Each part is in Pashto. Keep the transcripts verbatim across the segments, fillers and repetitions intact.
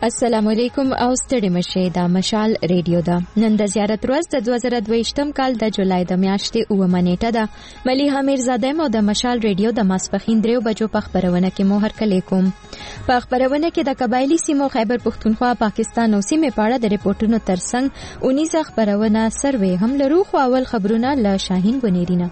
السلام علیکم او ستړي مشه دا مشال ریډیو دا نن د زیارت ورځ د دوه زره دوه کال د جولای د میاشتې اوومه نیټه ده. ملیحه میرزاده مو د مشال ریډیو د ماسپخین دریو بجو په خبرونه کې مو هرکلی کوم. په خبرونه کې د قبایلی سیمو خیبر پښتونخوا پاکستان او سیمې په اړه د ریپورتونو ترڅنګ اونیزه خبرونه سروې هم لرو. خو اول خبرونه له شاهین بنيرینه.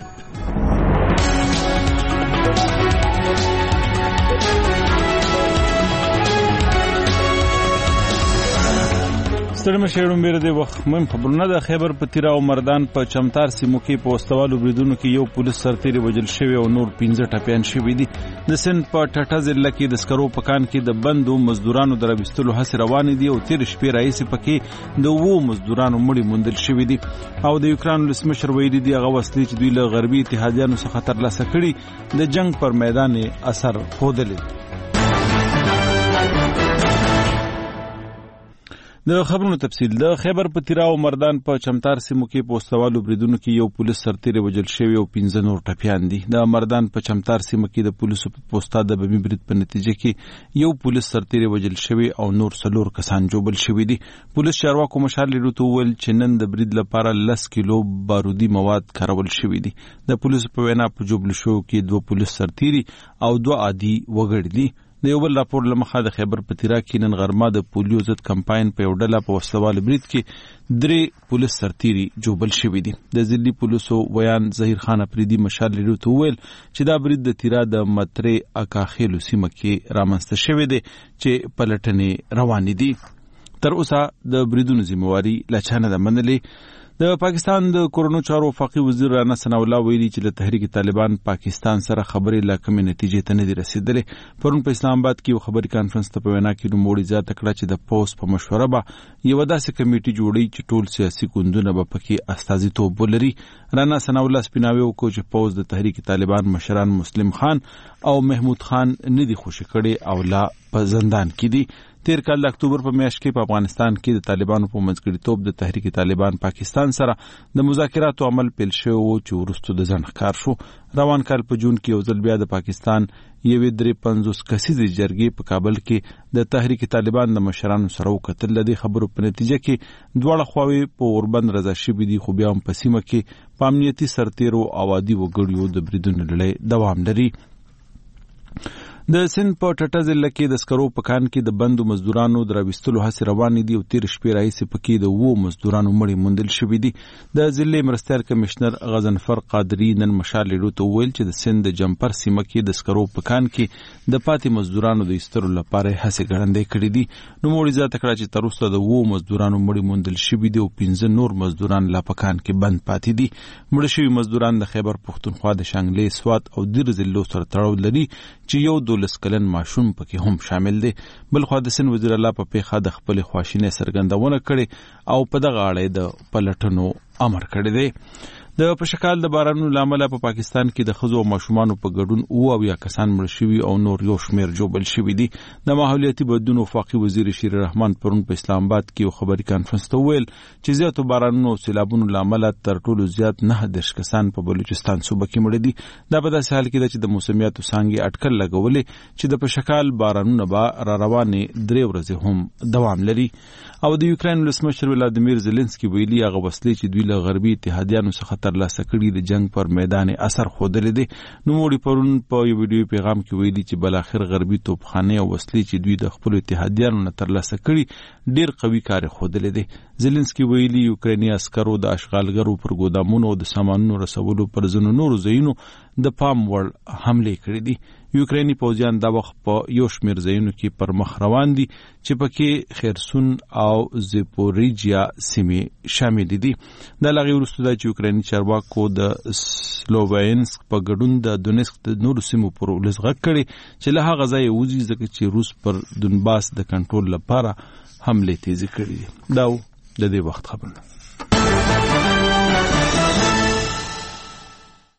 ستړي مشهورم بیره د وخت مهم خبرونه د خیبر پتیرا او مردان په چمتار سیمو کې په واستوالو بریدونو کې یو پولیس سرتیری وژل شوی او نور پنځه ټپیان شوي دي. د سند په ټټه ضلع کې د سکرو پکان کې د بندو مزدورانو د راوستلو هڅې روانې دي او تیر شپې راهیسې پکې د وو مزدورانو مړي موندل شوي دي. او د یوکران ولسمشر ویلي دي هغه وسلې چې دوی له غربي اتحادیانو څخه ترلاسه کړي د جنگ پر میدان اثر ښودلی. د خبرونو تفصیل. د خیبر پتیرا او مردان په چمتار سیمو کې په واستوالو بریدونو کې یو پولیس سرتیری وژل شوی او پنځه نور ټپیان دي. د مردان په چمتار سیمه کې د پولیسو په پوسټا د بمي برید په نتیجه کې یو پولیس سرتیری وژل شوی او نور څلور کسان جوبل شوي دي. پولیس چارواکو مشال لرو ویل چې نن د برید لپاره لس کیلو بارودي مواد کارول شوي دي. د پولیسو په وینا په جوبل شو کې دوه پولیس سرتیری او دوه عادي وګړي دي. د یو بل راپور لمخه د خیبر پتیرا کې نن غرمه د پولیو ضد کمپاین په یو ډله په وسلوال برید کې درې پولیس سرتیری جوبل شوي دي. د ضلعي پولیسو ویان ظهیر خان افریدي مشال لرو ته ویل چې دا برید د تیرا د مترې اکاخیلو سیمه کې رامنځته شوی دی چې پلټنې روانې دي. تر اوسه د بریدونو ذمہواری لا چا نه ده منلې. د پاکستان د کورونو چارو وفاقي وزیر رانا ثناء الله ویلي چې د تحریک طالبان پاکستان سره خبرې لا کومې نتیجې ته نه دي رسیدلې. پرون په اسلام آباد کې یو خبري کانفرنس ته په وینا کې نوموړي زیاته کړه چې د پوس په مشوره به یو داسې کمیټي جوړي چې ټول سیاسي ګوندونه به پکې استازیتوب ولري. رانا ثناء الله سپیناوي وکړ چې پوس د تحریک طالبان مشران مسلم خان او محمود خان نه دي خوشي کړي او لا په زندان کې دي. تیر کال د اکتوبر په میاشت کې په افغانستان کې د طالبانو په منځګړیتوب د تحریک طالبان پاکستان سره د مذاکراتو عمل پیل شوی و چې وروسته د ځنډ ښکار شو. روان کال په جون کې یو ځل بیا د پاکستان یوې درې پنځوس کسیزې جرګې په کابل کې د تحریک طالبان د مشرانو سره وکتل. د دې خبرو په نتیجه کې دواړه خواوې په اوربند رضا شوي دي، خو بیا هم په سیمه کې په امنیتي سرتیرو او عادي وګړیو د بریدونو لړۍ دوام لري. د سند په ټټه ضلع کې د سکرو پکان کې د بندو مزدورانو د راوستلو هڅې روانې دي او تیر شپې راهیسې پکې د وو مزدورانو مړي موندل شوي دي. د ضلع مرستیال کمشنر غضنفر قادري نن مشال لرو ته ویل چې د سند د جمپر سیمه کې د سکرو پکان کې د پاتې مزدورانو د ایستلو لپاره هڅې ګړندۍ کړې دي. نوموړي زیاته کړه چې تر اوسه د وو مزدورانو مړي موندل شوي دي او پنځه نور مزدوران لا پکان کې بند پاتې دي. مړه شوي مزدوران د خیبر پښتونخوا د شانګلې، سوات او دیر ضلعو سره تړاو لري چې یو دولس کلن ماشوم پکې هم شامل دی. بل خو د سند وزیر الله په پیخه د خپل خواشینۍ څرګندونه کړې او په دغه اړه د پلټنو امر کړی دی. د پشکال د بارانونو لامل په پاکستان کې د ښځو او ماشومانو په ګډون او اویا کسان مړ شوي او نور یو شمیر جوبل شوي دي. د ماحولیاتي بدلون وفاقي وزیر شیر رحمان پرون په اسلام آباد کې یو خبري کانفرنس ته ویل چې زیاتو بارانونو او سیلابونو لامل تر ټولو زیات نه دش کسان په بلوچستان صوبه کې مړ دي. دا په داسې حال کې ده چې د موسمیاتو څانګې اټکل لګولې چې د پشکال بارانونه به را روانې درې ورځې هم دوام لري. او د یوکران ولسمشر ولادیمیر زيلنسکي ویلي هغه وسلې چې دوی له غربي اتحادیانو څخه ترلاسه کړي د جنگ پر میدان اثر ښودلې دي. نوموړي پرون په یو ویډیو پیغام کې ویلي چې بلاخر غربي توپخانې او وسلې چې دوی د خپل اتحادیانو نه ترلاسه کړي ډیر قوي کار ښودلې دي. زيلنسکي ویلي یوکراني عسکرو د اشغالګرو پر ګودامونو او د سامانونو رسولو پر ځینو نورو ځایونو د پام وړ حمله کړې دي. یوکراني پوځیان دا وخت په یو شمیر ځایونو کې پر مخ روان دي چې پکې خیرسون او زپوریجیا سیمې شامل دي. د لغې وروسته د یوکراني چارواکو د سلووینسک په ګډون د دونیسک د نورو سیمو پر ولس غږ کړي چې له هغه ځایه وځي ځکه چې روس پر دونباس د کنټرول لپاره حمله تیزی کړې دي. دا د دې وخت خبرونه.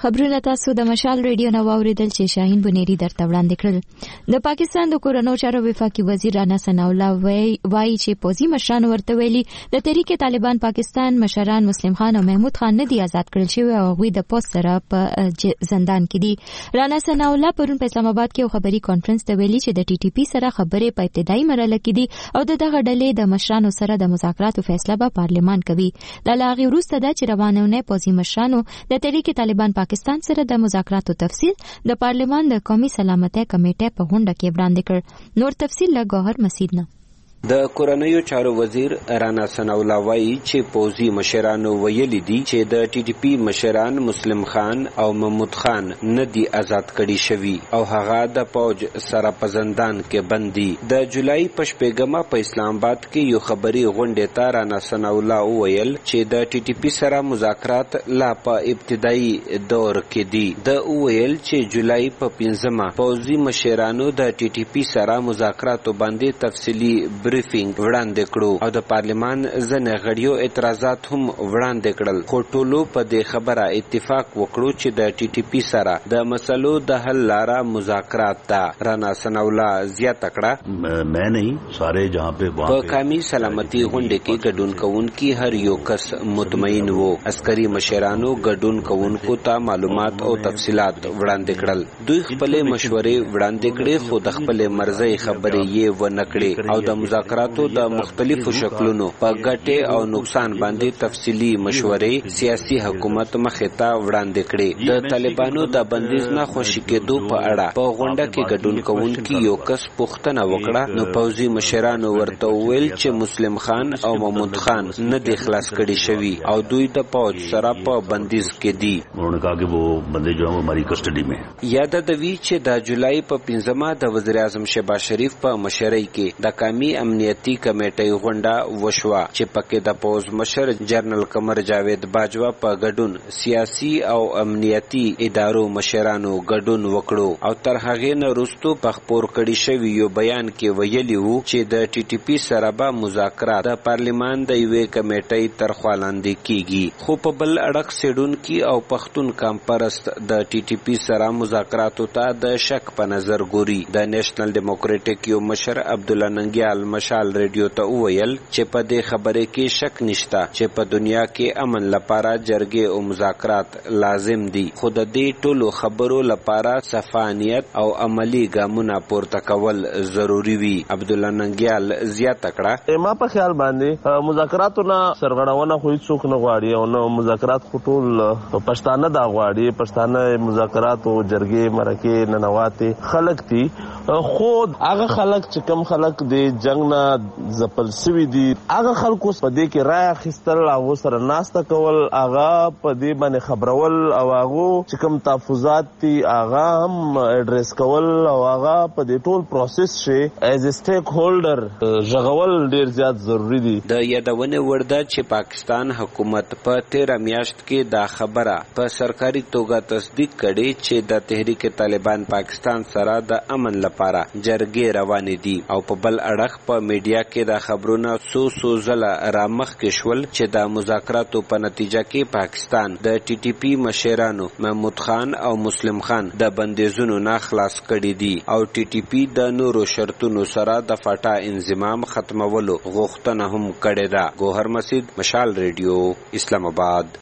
خبرونه تاسو د مشال ریډیو نو اوریدل چې شاهین بنيري درته وړاندې کړل. د پاکستان د کورونو چارو وفاقي وزیر رانا ثناء الله وایي چې پوزي مشران ورته ویلي د تحریک طالبان پاکستان مشران مسلم خان او محمود خان نه دي آزاد کړل شوی او غوي د پوسټ سره په زندان کې دي. رانا ثناء الله پرون په اسلام آباد کې خبري کانفرنس ته ویلي چې د ټي ټي پی سره خبرې په ابتدایي مرحله کې دي او دغه ډلې د مشرانو سره د مذاکراتو فیصله به پارلمان کوي. د لاغي وروسته د چروانونه پوزي مشرانو د تحریک طالبان پاکستان سره د مذاکراتو تفصیل د پارلمان د قومي سلامتۍ کمیټې په غونډه کې وړاندې کړ. نور تفصیل له گوهر مسید نه. د کورنیو چارو وزیر رانا ثناء الله وایي چې پوزي مشرانو ویلي دي چې د ټي ټي پی مشران مسلم خان او محمود خان نه دي آزاد کړي شوی او هغه د پوج سره په زندان کې بندي. د جولای په شپږمه په اسلام آباد کې یو خبري غونډه ته رانا ثناء الله ویل چې د ټي ټي پی سره مذاکرات لا په ابتدایي دور کې دي. د ویل چې جولای په پنځمه پوزي مشرانو د ټي ټي پی سره مذاکراتو باندې تفصیلی بریفینګ وړاندې کړو او د پارلمان ځنې غړیو اعتراضات هم وړاندې کړل، خو ټولو په دې خبره اتفاق وکړو چې د ټي ټي پی سره د مسلو د حل لاره مذاکرات ده. رانا ثناء الله زیاته کړه میں نہیں سارے جہاں پہ په قومي سلامتي غونډه کې ګډون کوونکي هر یو کس مطمئن وو. عسکري مشرانو ګډون کوونکو ته معلومات او تفصيلات وړاندې کړل. دوی خپل مشورې وړاندې کړې خو د خپل مرزي خبرې یې ونه کړې او د مذاکراتو د مختلفو شکلونو په ګټه او نقصان باندې تفصیلی مشورې سیاسي حکومت مخې ته وړاندې کړې. د طالبانو د بندیز نه خوشی کېدو په اړه په غونډه کې ګډون کوونکي یو کس پوښتنه وکړه نو پوځي مشرانو ورته ویل چې مسلم خان او محمود خان نه د خلاص کړي شوی او دوی د پوج سره په بندیز کې دي. انہوں نے کہا کہ وہ بندے جو ہیں ہماری کسٹڈی میں. یاد د وی چې د جولای په پنځمه د وزیر اعظم شهباز شریف په مشرۍ کې د قومي امنیتي کمیټې غونډه وشوه چې پکې د پوز مشر جنرال قمر جاوید باجوا په ګډون سیاسي او امنیتي ادارو مشرانو ګډون وکړو او تر هغه نه وروسته په خبر کړي شوی یو بیان کې ویلي وو چې د ټي ټي پی سره به مذاکرات د پارلمان د یوې کمیټې تر خوا لاندې کیږي. خو په بل اړخ سیډونکي او پښتون کمپرست د ټي ټي پی سره مذاکراتو ته د شک په نظر ګوري. د نېشنل ډیموکراټک یو مشر عبد الله ننګیال مشال ریډیو ته وویل چې په دې خبره کې شک نشته چې په دنیا کې امن لپاره جرګې او مذاکرات لازم دي، خو د دې ټولو خبرو لپاره صفانیت او عملی ګامونه پورته کول ضروری وي. عبد الله ننګیال زیاته کړه ما په خیال باندې مذاکراتو نه سرغړونه خو هیڅوک نه غواړي او نو مذاکرات خو ټول پښتانه دا غواړي. پښتانه مذاکرات او جرګې مرکې ننواتې خلک دي، خو هغه خلک چې کم خلک دی جنگ نه زپل سوي دي هغه خلکو په دې کې رائے اخیستل هغه سره ناسته کول هغه په دې باندې خبرول او هغه چې کوم تحفظات دي هغه هم اډریس کول او هغه په دې ټول پروسس شي ایز ا سټیک هولډر ژغول ډیر زیات ضروری دي. د یادونه ورده چې پاکستان حکومت په تیره میاشت کې دا خبره په سرکاري توګه تصدیق کړي چې د تحریک طالبان پاکستان سره د امن لپاره جرګې روانې دي او په بل اړخ په میډیا کې دا خبرونه سو سو زله رامخ کې شول چې د مذاکراتو په نتیجه کې پاکستان د ټي ټي پی مشرانو محمود خان او مسلم خان د بندیزونو نه خلاص کړي دي او ټي ټي پی د نورو شرطونو سره د فاټا انضمام ختمولو غوښتنه هم کړې ده. گوهر مسید، مشال ریډیو، اسلام آباد.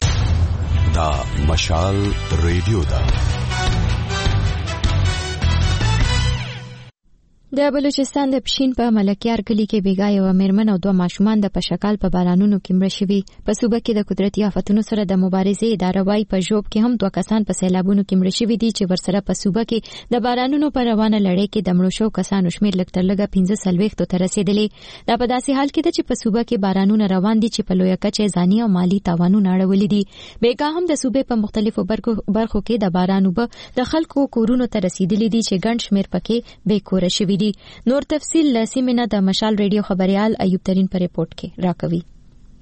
دا مشال ریډیو ده. د بلوچستان د پښین په ملکیار کلی کې بیګا یو میرمن او دوه ماشومان د پشکال په بارانونو کې مړه شوي. په صوبه کې د قدرتي آفتونو سره د مبارزې اداره وايي په ژوب کې هم دوه کسان په سیلابونو کې مړه شوي دي چې ورسره په صوبه کې د بارانونو په روانه لړۍ کې د مړو شو کسانو شمېر لږ تر لږه پنځه څلوېښتو ته رسېدلی. دا په داسې حال کې ده چې په صوبه کې بارانونه روان دي چې په لویه کچه ځاني او مالي تاوانونه اړولي دي. بیګا هم د صوبې په مختلفو برخو کې د باران اوبه د خلکو کورونو ته رسېدلي دي چې ګڼ شمېر پکې بې کوره شوي دي. نور تفصیل لسیمنه د مشال ریډیو خبريال ایوب ترين پر رپورت کې راکوي.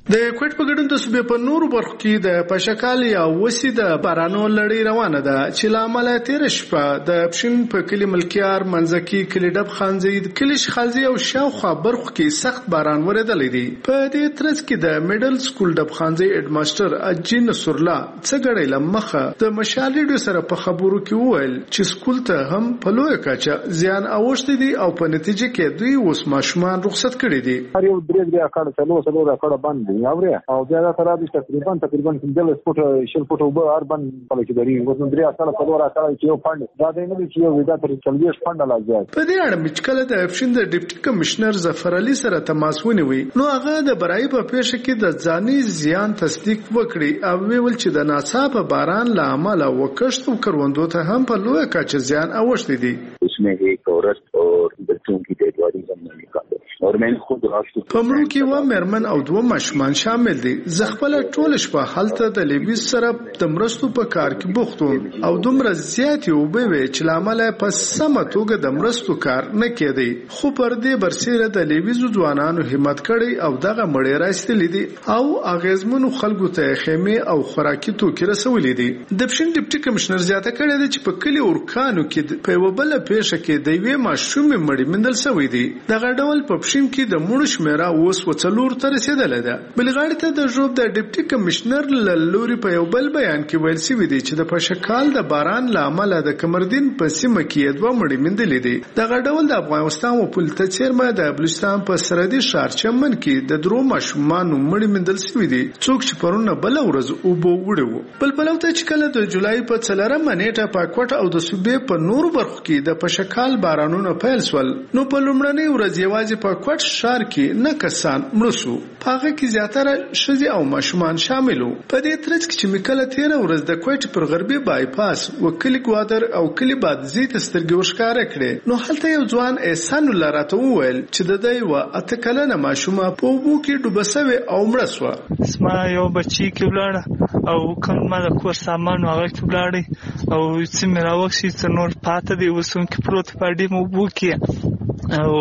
د کوټ په ګډون د صوبې په نورو برخو کې د پشکال یا وسی د بارانو لړۍ روانه ده چې لامل تیر شپه د پښین په کلی ملکیار منځکی کلی ډب خانزید کلی شخالزی او شاوخوا برخو کې سخت باران وریدلی دی. په دې ترڅ کې د میډل سکول ډب خانزی هډ ماستر اجین نصرالله څګړې لمخه د مشال ریډیو سره په خبرو کې وویل چې سکول ته هم په لوی کچه زیان اوښتي دي او په نتیجه کې دوی اوس ماشومان رخصت کړي دي. هر یو درې درې اکاډ څلور څلور اکاډ باندې دی او او زیاده تر دې تقریبا تقریبا څنګه سپورت شل فوټ وبو اربن په کې دی اوس درې اکاډ څلور اکاډ کې یو فند دا دی نه چې یو ودا تر چلويش فند لاګي. په دې اړه مچکله د افشین د ډیپټي کمشنر ظفر علي سره تماس ونیوي نو هغه د برای په پیښه کې د ځاني زیان تصدیق وکړي او ویل چې د ناڅاپه باران له امله وکښت او کروندو ته هم په لوی کچه زیان اوښتي دي. उसमें एक औरत और बच्चों की डेड बॉडी हमने निकाली और मैंने खुद په مړو کې و مېرمن او دوه ماشومان شامل دي. زه خپل ټول شپه هلته د لیویز سره د مرستو په کار کې بوخت وم او دومره زیاتې اوبه وې چې لامل په سمه توګه د مرستو کار نه کېدی. خو پر دې برسېره د لیویزو ځوانانو همت کړی او دغه مړې راستلې دي او اغیزمنو خلکو ته خیمې او خوراکي توکي رسولې دي. د پښین ډیپټي کمشنر زیاته کړې ده چې په کلی اورکانو کې په یو بل پیښه کې د یوې ماشومې مړی مندل شوی دی. دغه ډول په پښین کې د مړو شمیره اوس وڅلور ته رسیدلې ده. بلغاړي ته د ژوب د ډیپټي کمشنر لوري په یو بل بیان کې ویل شوی دی چې د پشکال د باران له امله د کمردین په سیمه کې دوه مړي مندلې دي. دغه ډول د افغانستان او پولته چیرمه د بلوچستان په سرحدي ښار چمن کې د درو ماشومان مړي مندل شوی دي څوک چې پرونه بل ورځ او بو وړو. بل بل ته چې کله د جولای په څلورمه نیټه په کوټه او د صوبې په نورو برخو کې د پشکال بارانونو پیل شول نو په لومړنۍ ورځ یوازې په کوټ شهر کې نه کسان مړ شو. په هغه کې زیاتره ښځې او ماشومان شامل وو. په دې ترڅ کې چې میکله تیره ورځ د کوټ پر غربي بایپاس وکیل ګوادر او کلی بادزي ته سترګې وښکاره کړې نو هلته یو ځوان احسان الله راته وویل چې د دوی و اته کلنه ماشومه په اوبو کې ډوبه سوې او مړه شوه. اسما یو بچی کې ولاړه او کوم ما د کور سامان هغه کې ولاړې او چې مې راوښي چې نور پاته دی وسوم کې پروت پاډې مو بو کې او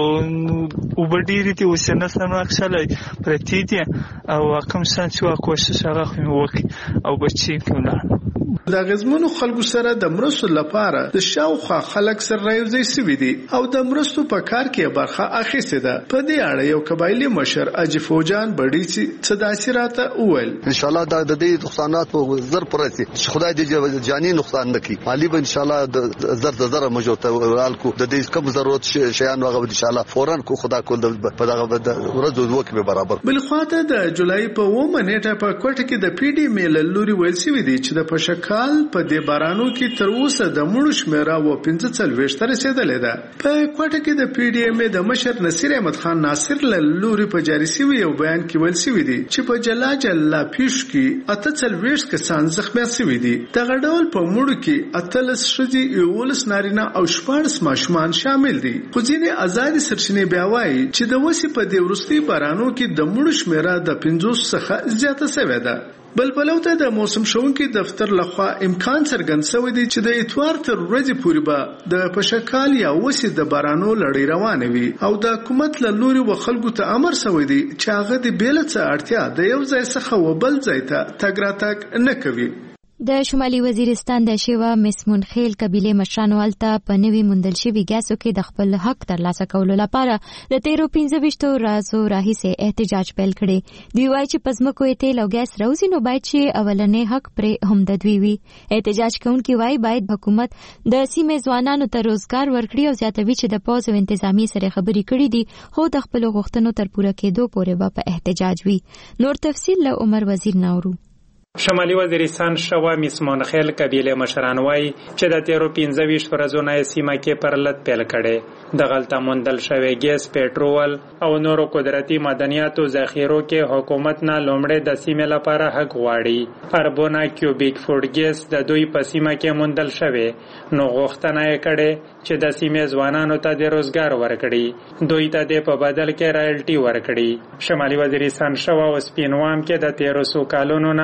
وبډيري دي وسنه سره راخلای پرتی دي او کوم شان چې کوشش هغه وکړي او بچی کوله. د غزمنو خلکو سره د مرستو لپاره د شاوخوا خلک سره راوځي سوي دي او د مرستو په کار کې برخه اخیسته ده. په دې اړه یو قبایلی مشر اجي فوجان بډی چې صداسي راته وویل ان شاء الله د دې نقصانات په زر پرسي خدای دې جاني نقصان نکړي. علي به ان شاء الله د زر د زر موجوده ورالکو د دې کم ضرورت شیان هغه ان شاء الله فورا کو خدا کول په دغه ورځو دوه کې برابر. بل خواته د جولای په اومه نیټه په کوټه کې د پی ډی میل لوري ویل سوي دي چې د پشکال په دې بارانو کې تر اوسه د مړو شمیره و پنځه څلوېښت ته رسیدلې ده. په کوټه کې د پی ډی ایم د مشر نصیر احمد خان ناصر لوري په جاري سوي یو بیان کې ویل سوي دي چې په جلا جلا پیښ کې اته څلوېښت کسان زخمي شوي دي. دغه ډول په مړو کې اتلس ښځې یولس نارینه او شپاړس ماشومان شامل دي. خو ځینې ازادي سرچینې بیا وایي چې د وسی په دې وروستي بارانو کې د مړو شمیره د پنځوس څخه زیاته شوې ده. بل بلو ته د موسم شونکي دفتر لخوا امکان څرګند شوی دی چې د اتوار تر ورځې پورې به د پشکال یا وسی د بارانو لړۍ روانه وي او د حکومت له لوري و خلکو ته امر شوی دی چې هغه د بیل څه اړتیا د یو ځای څخه و بل ځای ته تګ راتګ نه کوي. د شمالي وزیرستان د شیوا مسمون خیل قبیله مشرانو الته په نوي مندل شوي ګاسو کې د خپل حق ترلاسه کولو لپاره د تیرو پنځه ویشتو ورځو راهیسې احتجاج پیل کړی. دوی وایي چې په ځمکو یې تیل او ګاز راوځي نو باید چې اولنې حق پرې هم د دوی وي. احتجاج کوونکي وایي باید حکومت د سیمې ځوانانو ته روزګار ورکړي او زیاتوي چې د پوځ او انتظامی سره خبرې کړي دي خو د خپل غوښتنو تر پوره کېدو پورې به په احتجاج وي. نور تفصیل له عمر وزیر ناورو. شمالي وزیرستان شوا مسمون خیل قبیله مشران وایي چې د تیرو پنځه ویشت ورځو نه سیمه کې پرلط پیل کړي. د غلطه موندل شوی ګیس، پېټرول او نورو قدرتي معدنیاتو ذخیرو کې حکومت نه لومړی د سیمې لپاره حق غواړي. اربونه کیوبیک فوټ ګیس د دوی په سیمه کې موندل شوی نو غوښتنه یې کړې چې د سیمې ځوانانو ته د روزګار ورکړي، دوی ته د په بدل کې رایلټي ورکړي. شمالي وزیرستان شوا او سپینوام کې د تیرو څو کالونو نه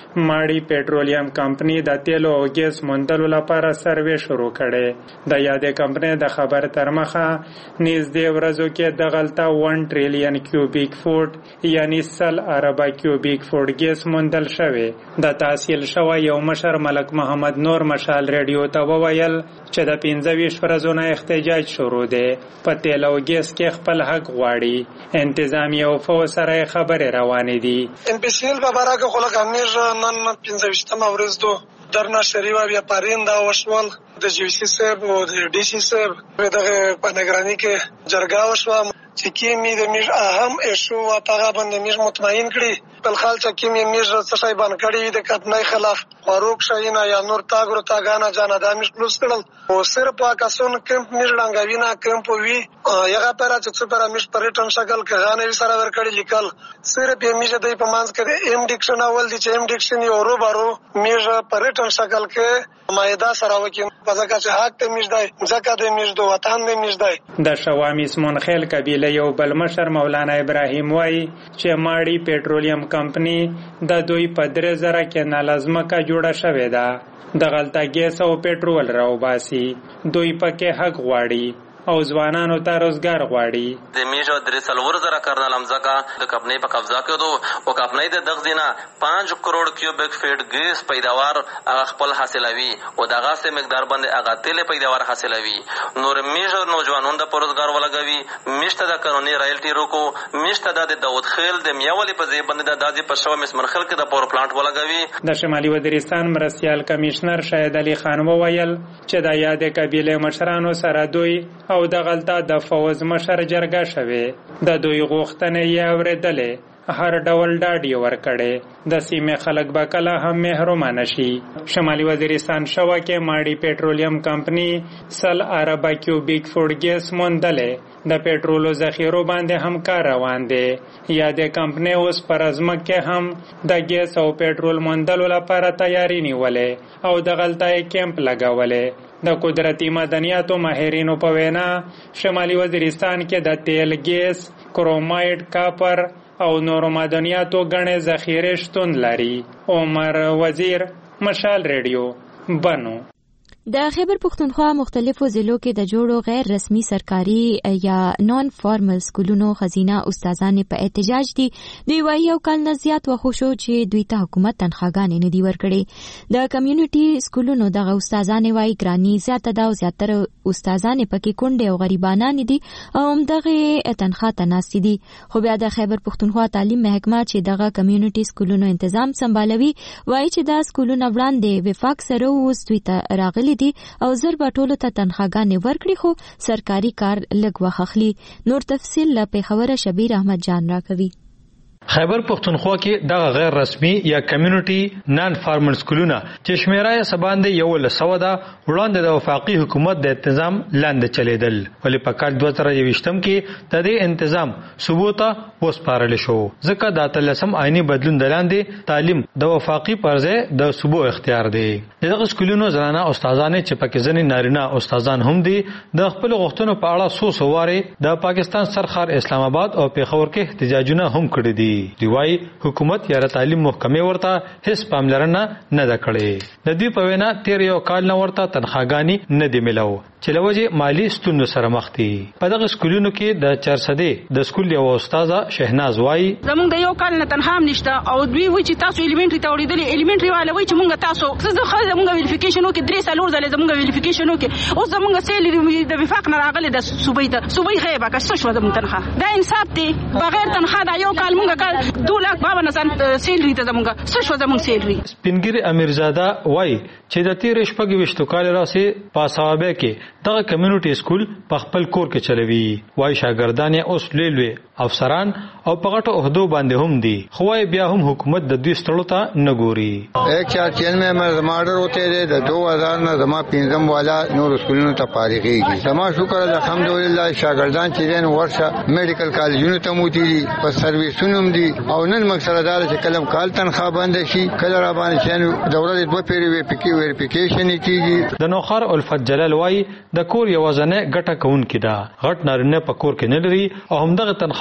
ماړی پېټرولیم کمپنی د تیلو او ګیس موندلو لپاره سروې شروع کړي. د یادې کمپنی د خبر تر مخه نږدې ورځو کې د غلطه ون ټریلیون کیوبیک فوټ یعنی سل اربه کیوبیک فوټ ګیس موندل شوی. د تحصیل شوی یو مشر ملک محمد نور مشال ریډیو ته وویل چې د پنځه ویشت ورځو نه احتجاج شروع دی. په تیل او ګیس کې خپل حق غواړي. انتظامیه او فو سره خبرې روانې دي. ان پی سی ال په باره کې خلک امیر نن پنځه ویشتمه ورځ دو درنا شریوا بیا پاریندا وشول د جی سی صاحب او د ډي سی صاحب دغه په نگرانی کې جرګه وشوه چې کیمې د میر اهم ایشو او هغه باندې میر مطمئن کړي بل خال چې کیمې میر څه شي باندې کړي د کتنې خلاف فاروق شاهینا یا نور تاګرو تاګانا جانا د میر پلوس کړل او صرف پاکستان کمپ میر لنګاوینا کمپ وی یغه پر چې څه پر میر پریټن شکل کې غانې سره ورکړي لیکل صرف یې میر د په مانس کې ایم ډیکشن اول دي چې ایم ډیکشن یو ورو بارو میر پریټن شکل کې مایدا سره وکي په ځکه چې حق ته میر دی ځکه د میر د وطن د میر دی. د شوامیس منخیل قبیله یو بل مشر مولانا ابراهیم وای چې ماړی پېټرولیم کمپنی د دوی په درې زره کې نالازمه کا جوړه شوې ده. د غلطه ګیس او پېټرول راوباسي. دوی پکې حق غواړي او ځوانانو ته روزګار غواړي. د میجو درې څلور زره کرنل امزکا د کمپنۍ په قبضه کې دو او کمپنۍ د دغه نه پنځه کروڑ کیوبیک فیټ ګیس پیداوار خپل حاصلوي او دغه سه مقدار باندې هغه تیل پیداوار حاصلوي. نور میجو نوجوانانو د روزګار ولګوي. مشته د قانوني رایلټي روکو مشته د داود خیل د میاولي په ځای باندې د دازي په شو مسمن خلک د پاور پلانټ ولګوي. د شمالي وزیرستان مرستيال کمشنر شاهد علي خان وویل چې د یادې قبیله مشرانو سره دوی او د غلطه د فوز مشر جرګه شوه. د دوی غوښتنې یې اورېدلې. هر ډول ډاډ یې ورکړي. د سیمې خلک به کله هم محرومانه شي. شمالي وزیرستان شوه کې ماړی پېټرولیم کمپنی سل اربه کیوبیک فوټ ګیس موندلې. د پېټرولو ذخیرو باندې هم کار روان دی. یا د کمپنی اوس پر ازمک کې هم د ګیس او پېټرول موندلو لپاره تیاری نیولې او د غلطه کیمپ لګولې. د قدرتي معدنیاتو ماهرینو په وینا شمالي وزیرستان کې د تیل ګیس کرومایډ کاپر او نورو معدنیاتو غنې ذخیره شتون لري. عمر وزیر مشال ریډیو بنو. د خیبر پختونخوا مختلفو ضلعو کې د جوړو غیر رسمي سرکاري یا نان فارمل سکولونو خزینه استادان په احتجاج دي. دوی وايي او کال نه زیات وخت شو چې دوی ته حکومت تنخواګانې نه دی ورکړي. د کمیونټي سکولونو دغه استادان وايي ګرانی زیاته ده او زیاتره استادان پکې کونډې او غریبانان دي او هم دغه تنخوا ته ناست دي. خو بیا د خیبر پختونخوا تعلیم محکمه چې دغه کمیونټي سکولونو تنظیم سمبالوي وايي چې دا سکولونه وړاندې وفاق سره اوس دوی ته راغلي دي او زر به ټولو ته تنخواګانې ورکړي خو سرکاري کار لږ وخت اخلي. نور تفصیل له پیښوره شبیر احمد جان راکوي. خیبر پختونخوا کې دغه غیر رسمي یا کمیونټي نان فارمل سکولونه چې شمیره یې سباندې یو له سو ده وړاندې د وفاقي حکومت د تنظیم لاندې چلیدل. ولې په کال دوه زره یوویشتم کې د دې تنظیم صوبو ته وسپارل شو ځکه د اتلسم آئینی بدلون د لاندې تعلیم د وفاقي پرځای د صوبو اختیار دی. دغه سکولونو زنانه استادانې چې پکې ځنې نارینه استادان هم دي د خپل غوښتنو په اړه سو سواره د پاکستان سرخار اسلام آباد او پیښور کې احتجاجونه هم کړي دي. دی وايي حکومت یا تعلیم محکمه ورته هیڅ پاملرنه نه ده کړې. د دې په وینا تیر یو کال نه ورته تنخواګانی نه دی ملو چې لوجه مالی ستونزو سره مخ دي. په دغه سکولونو کې د چار سده د سکول یو استاده شهناز وايي زمونږ د یو کال نه تنخواه نشته او دوی وایي چې تاسو الیمنټری ته وړېدلې الیمنټری والے وایي چې مونږ تاسو څه خو زمونږ ویریفیکیشن وکړي درې سالور ځله زمونږ ویریفیکیشن وکړي اوس زمونږ سیلری د وفاق نه راغلي د صوبې ته صوبې غیبه که څه شو زمونږ تنخواه دا انصاف دی. بغیر تنخواه دا یو کال مونږ کال دوه لاک باون هزار سیلری ته زمونږ څه شو زمونږ سیلری. سپینګری امیرزاده وايي چې د تیر شپږ وشتو کال راسي پاساوبه کې دغه کمیونټي سکول په خپل کور کې چلوي. وايي شاګردان یې اوس لوی افسران او په غټو عہدو باندې هم دي خو بیا هم حکومت د دوی ستړو ته نه ګوري. ایک چار چین میں مارډر ہوتے دے د دو ہزار نه زما پنځم والا نور سکولونو ته فارغيږي. زما شکر الحمدلله شاګردان چې دین ورشه میډیکل کالجونو ته موتی دي په سرویسونو دي او نن مقصد دا چې کلم کال تنخواه باندې شي کله را باندې شنو دوره د دوه پیری وی پی کی ویریفیکیشن کیږي. د نوخر الفت جلال وايي د کور یوازنه ګټه کون کیدا غټ نارینه په کور کې نه لري او همدغه تنخواه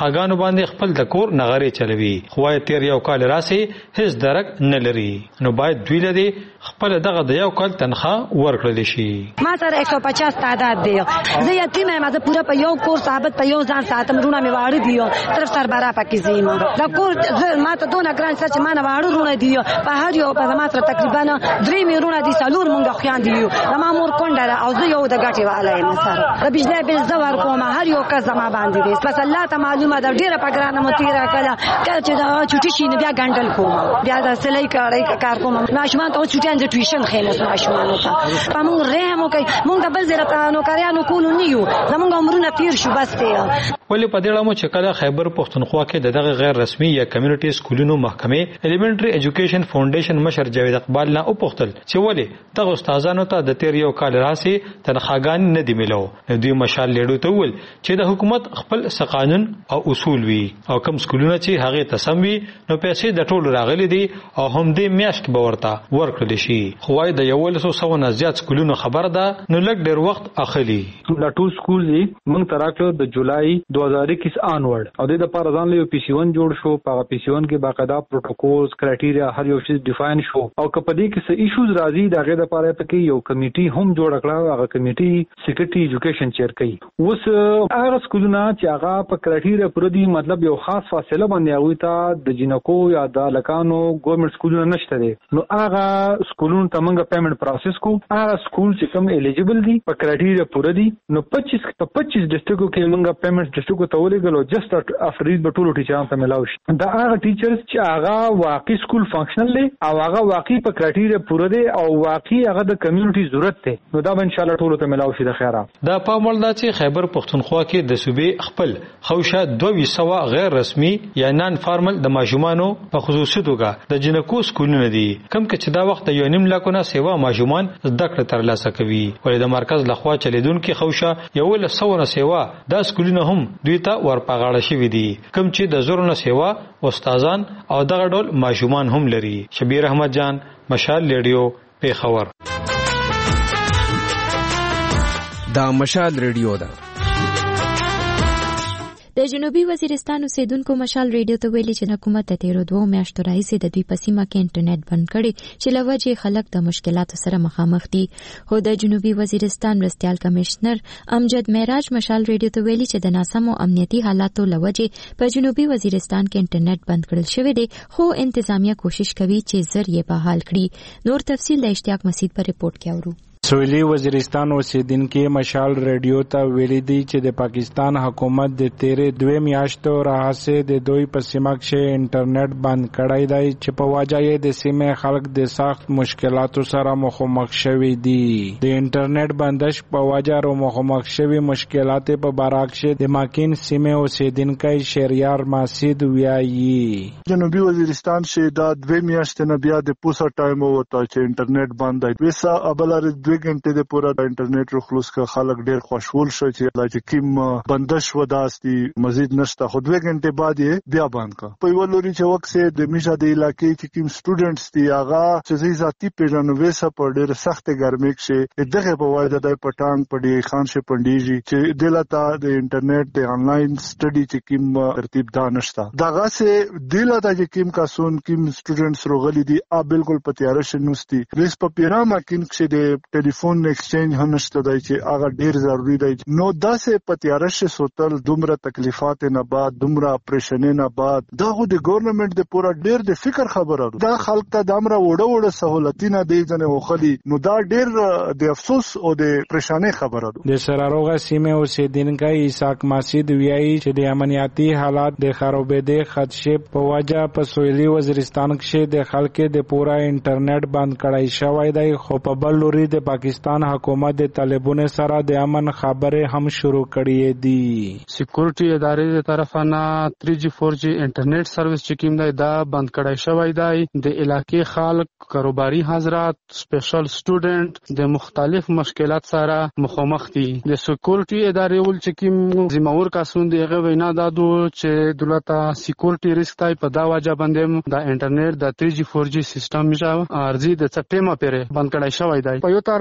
تنخواګانو باندې خپل د کور نغارې چلوي، خو وايي تیر یو کال راسي هیڅ درک نه لري، نو باید دوی له خپل دغه د یو کال تنخواه ورکړل شي. ما سره یک سو پچاس تعداد دی، زه یتیم یم، زه پوره په یو کور ثابت په یو ځان ساتم، رونه مې واړه دی، طرف سربرا پکې زیم دا کور ما ته دونه ګران سره چې ما نه واړه رونه دی، په هر یو په ما سره تقریبا درې مې رونه دي، څلور مونږ خویان دي، زما مور کونډه او زه یو د ګټې والا یم سره د بجلی بل زه ورکوم، هر یو کس زما باندې دی، بس الله ته معلومه ده ډېره په ګرانه مو تېره کړه، کله چې دا چوټي شي نو بیا ګنډل کوم، بیا د سلای کاري کار کوم، ماشومان ته چوټي انځ ټیوشن خېمه ماشومان ته په موږ رحم وکړي، موږ د بل زیرته نو کاریانو کولو نیو، زموږ عمرونه تیر شو بس ته. ولې په دې اړه مو چې کله خیبر پښتونخوا کې د دغه غیر رسمي یا کمیونټي سکولونو محکمې الیمنټري ایجوکیشن فاونډیشن مشر جاوید اقبال نه وپوښتل چې ولې دغه استادانو ته د تیر یو کال راسي تنخواګان نه دی ملو، دوی مشال لیډو ته ول چې د حکومت خپل قانون او اصول وي او کوم سکولونه چې هغه تسم وي نو پیسې د ټولو راغلي دي او هم دې میاشت به ورته ورکړل شي، خو وايي د یو لسو سو نه زیات سکولونو خبر ده نو لږ ډیر وخت اخلي. دا ټول سکول دي موږ تراکلو د جولای دو هزار اکیس آنورډ او د لپاره ځان له پی سی ون جوړ شو، په پی سی ون کې باقاعده پروتوکولز کرایټیریا هر یو شی ډیفاین شو او کپدې کې څه ایشوز راځي دا غي د لپاره پکې یو کمیټي هم جوړ کړه، هغه کمیټي سیکریټری ایجوکیشن چیر کوي. اوس هغه سکولونه چې هغه په کرایټیریا پر دي مطلب یو خاص فاصله باندې هغه ته د جنکو یا د لکانو ګورنمنت سکولونه نشته دي، نو هغه سکولونو ته موږ پیمنٹ پروسس کو، هغه سکول چې کوم الیجیبل دي په کرایټیریا پوره دي نو پچیس په پچیس ډسټرکټو کې موږ پیمنٹ ډسټرکټو ته ولېږلو جست افter ریډ به ټولو ټیچرانو ته ملاوي شي. دا هغه ټیچرز چې هغه واقعي سکول فنکشنل دي او هغه واقعي په کرایټیریا پوره دي او واقعي هغه د کمیونټي ضرورت دی، نو دا به ان شاء الله ټولو ته ملاوي شي. د خیره دا په عمل دا چې خیبر پښتونخوا کې د صوبې خپل خوشه دوه سوه غیر رسمي یا نان فارمل د ماشومانو په خصوصي توګه د جنکو سکولونه دي، کوم چې دا وخت یو نیم لاکونه سیوا ماشومان زده کړه ترلاسه کوي، ولې د مرکز لخوا چلیدونکو خوشه یو له سوونه سیوا دا سکولونه هم دوی ته ورپاغاړه شوي دي، کوم چې د زرونه سیوا استادان او دغه ډول ماشومان هم لري. شبیر احمد جان، مشال ریډیو، پیښور. دا مشال ریډیو ده. د جنوبي وزیرستان اوسیدونکو مشال ریډیو ته ویلي چې حکومت د تیرو دوه میاشتو راهیسې د دوی په سیمه کې انټرنیټ بند کړی چې له وجې خلک د مشکلاتو سره مخامخ دي، خو د جنوبي وزیرستان مرستیال کمشنر امجد معراج مشال ریډیو ته ویلي چې د ناسمو امنیتي حالاتو له وجې په جنوبي وزیرستان کې انټرنیټ بند کړل شوی دی، خو انتظامیه کوشش کوي چې زر یې بحال کړي. نور تفصیل د اشتیاق مسعود په ریپورت کې اورو. سویلی وزیرستان اوسیدونکو مشال ریډیو ته ویلي دي چې د پاکستان حکومت د تیرې دوه میاشتو راهیسې د دوی په سیمه کې انټرنیټ بند کړی دی چې په وجه یې د سیمې خلک د سخت مشکلاتو سره مخامخ شوي دي. د انټرنیټ بندش په وجه رو مخامخ شوي مشکلات په باره کې د ماکین سیمې اوسیدونکو شهریار ماسید ویایي. جنوبي وزیرستان کې دا دوه میاشتې نه بیا د پوسا ټایم وته چې انټرنیټ بند دی، وسه ابلار دوه غنټې د پورا انټرنیټ رو خلاص کا خلک ډیر خوشحال شو چې دا چې کیم بندش وداستی مزید نشته، خو دوه غنټې بعد یې بیا بند کا. په یو لوري چې وخت سه د میشا د علاقې چې کیم سټوډنټس دی هغه چې ذاتی پیژنو وسه په ډیر سخت ګرمي کې دغه په وایي د پټان پډی خان شه پندیږي چې دلته د انټرنیټ د انلاین سټډي چې کیم ترتیب دا نشته، دغه سه دلته چې کیم کا سون کیم سټوډنټس روغلي دي ا بالکل پتیاره شنوستي ریس په پیرامه کین کې د ټلیفون ایکسچینج هم نشته دی چې هغه ډیر ضروری دی. نو داسې پتیارش سوتل دومره تکلیفات نه بعد دومره اپریشن نه بعد دا خو د ګورنمنت د پورا ډیر د فکر خبره ده، دا خلک ته دمره وړه وړه سہولتونه دی ځنه وخلی، نو دا ډیر د افسوس او د پریشانی خبره ده. د سراروغه سیمه اوسیدونکو اسحاق ماسید ویایي چې د امنیتي حالات د خرابېدو خدشه په وجه په سویلي وزیرستان کې د خلکو د پورا انټرنیټ بند کړای شوی دی، خو په بل لوري د پاکستان حکومت د طالبانو سره د امن خبرې هم شروع کړې دي. سکیورټي ادارې د طرفانه تھری جی فور جی انټرنیټ سرویس چې کوم دی دا بند کړای شوی دی. د علاقې خلک کاروباري حضرات سپیشل سټوډنټ د مختلف مشکلات سره مخامخ دي. د سکیورټي ادارې ول چې کوم ذمہور کسان دی هغه وینا دادو چې دولت سکیورټي ریسک تای په دا وجه باندې د انټرنیټ د تھری جی فور جی سیستم میشه ارزي د سپټمبر پورې بند کړای شوی دی. په یو طرف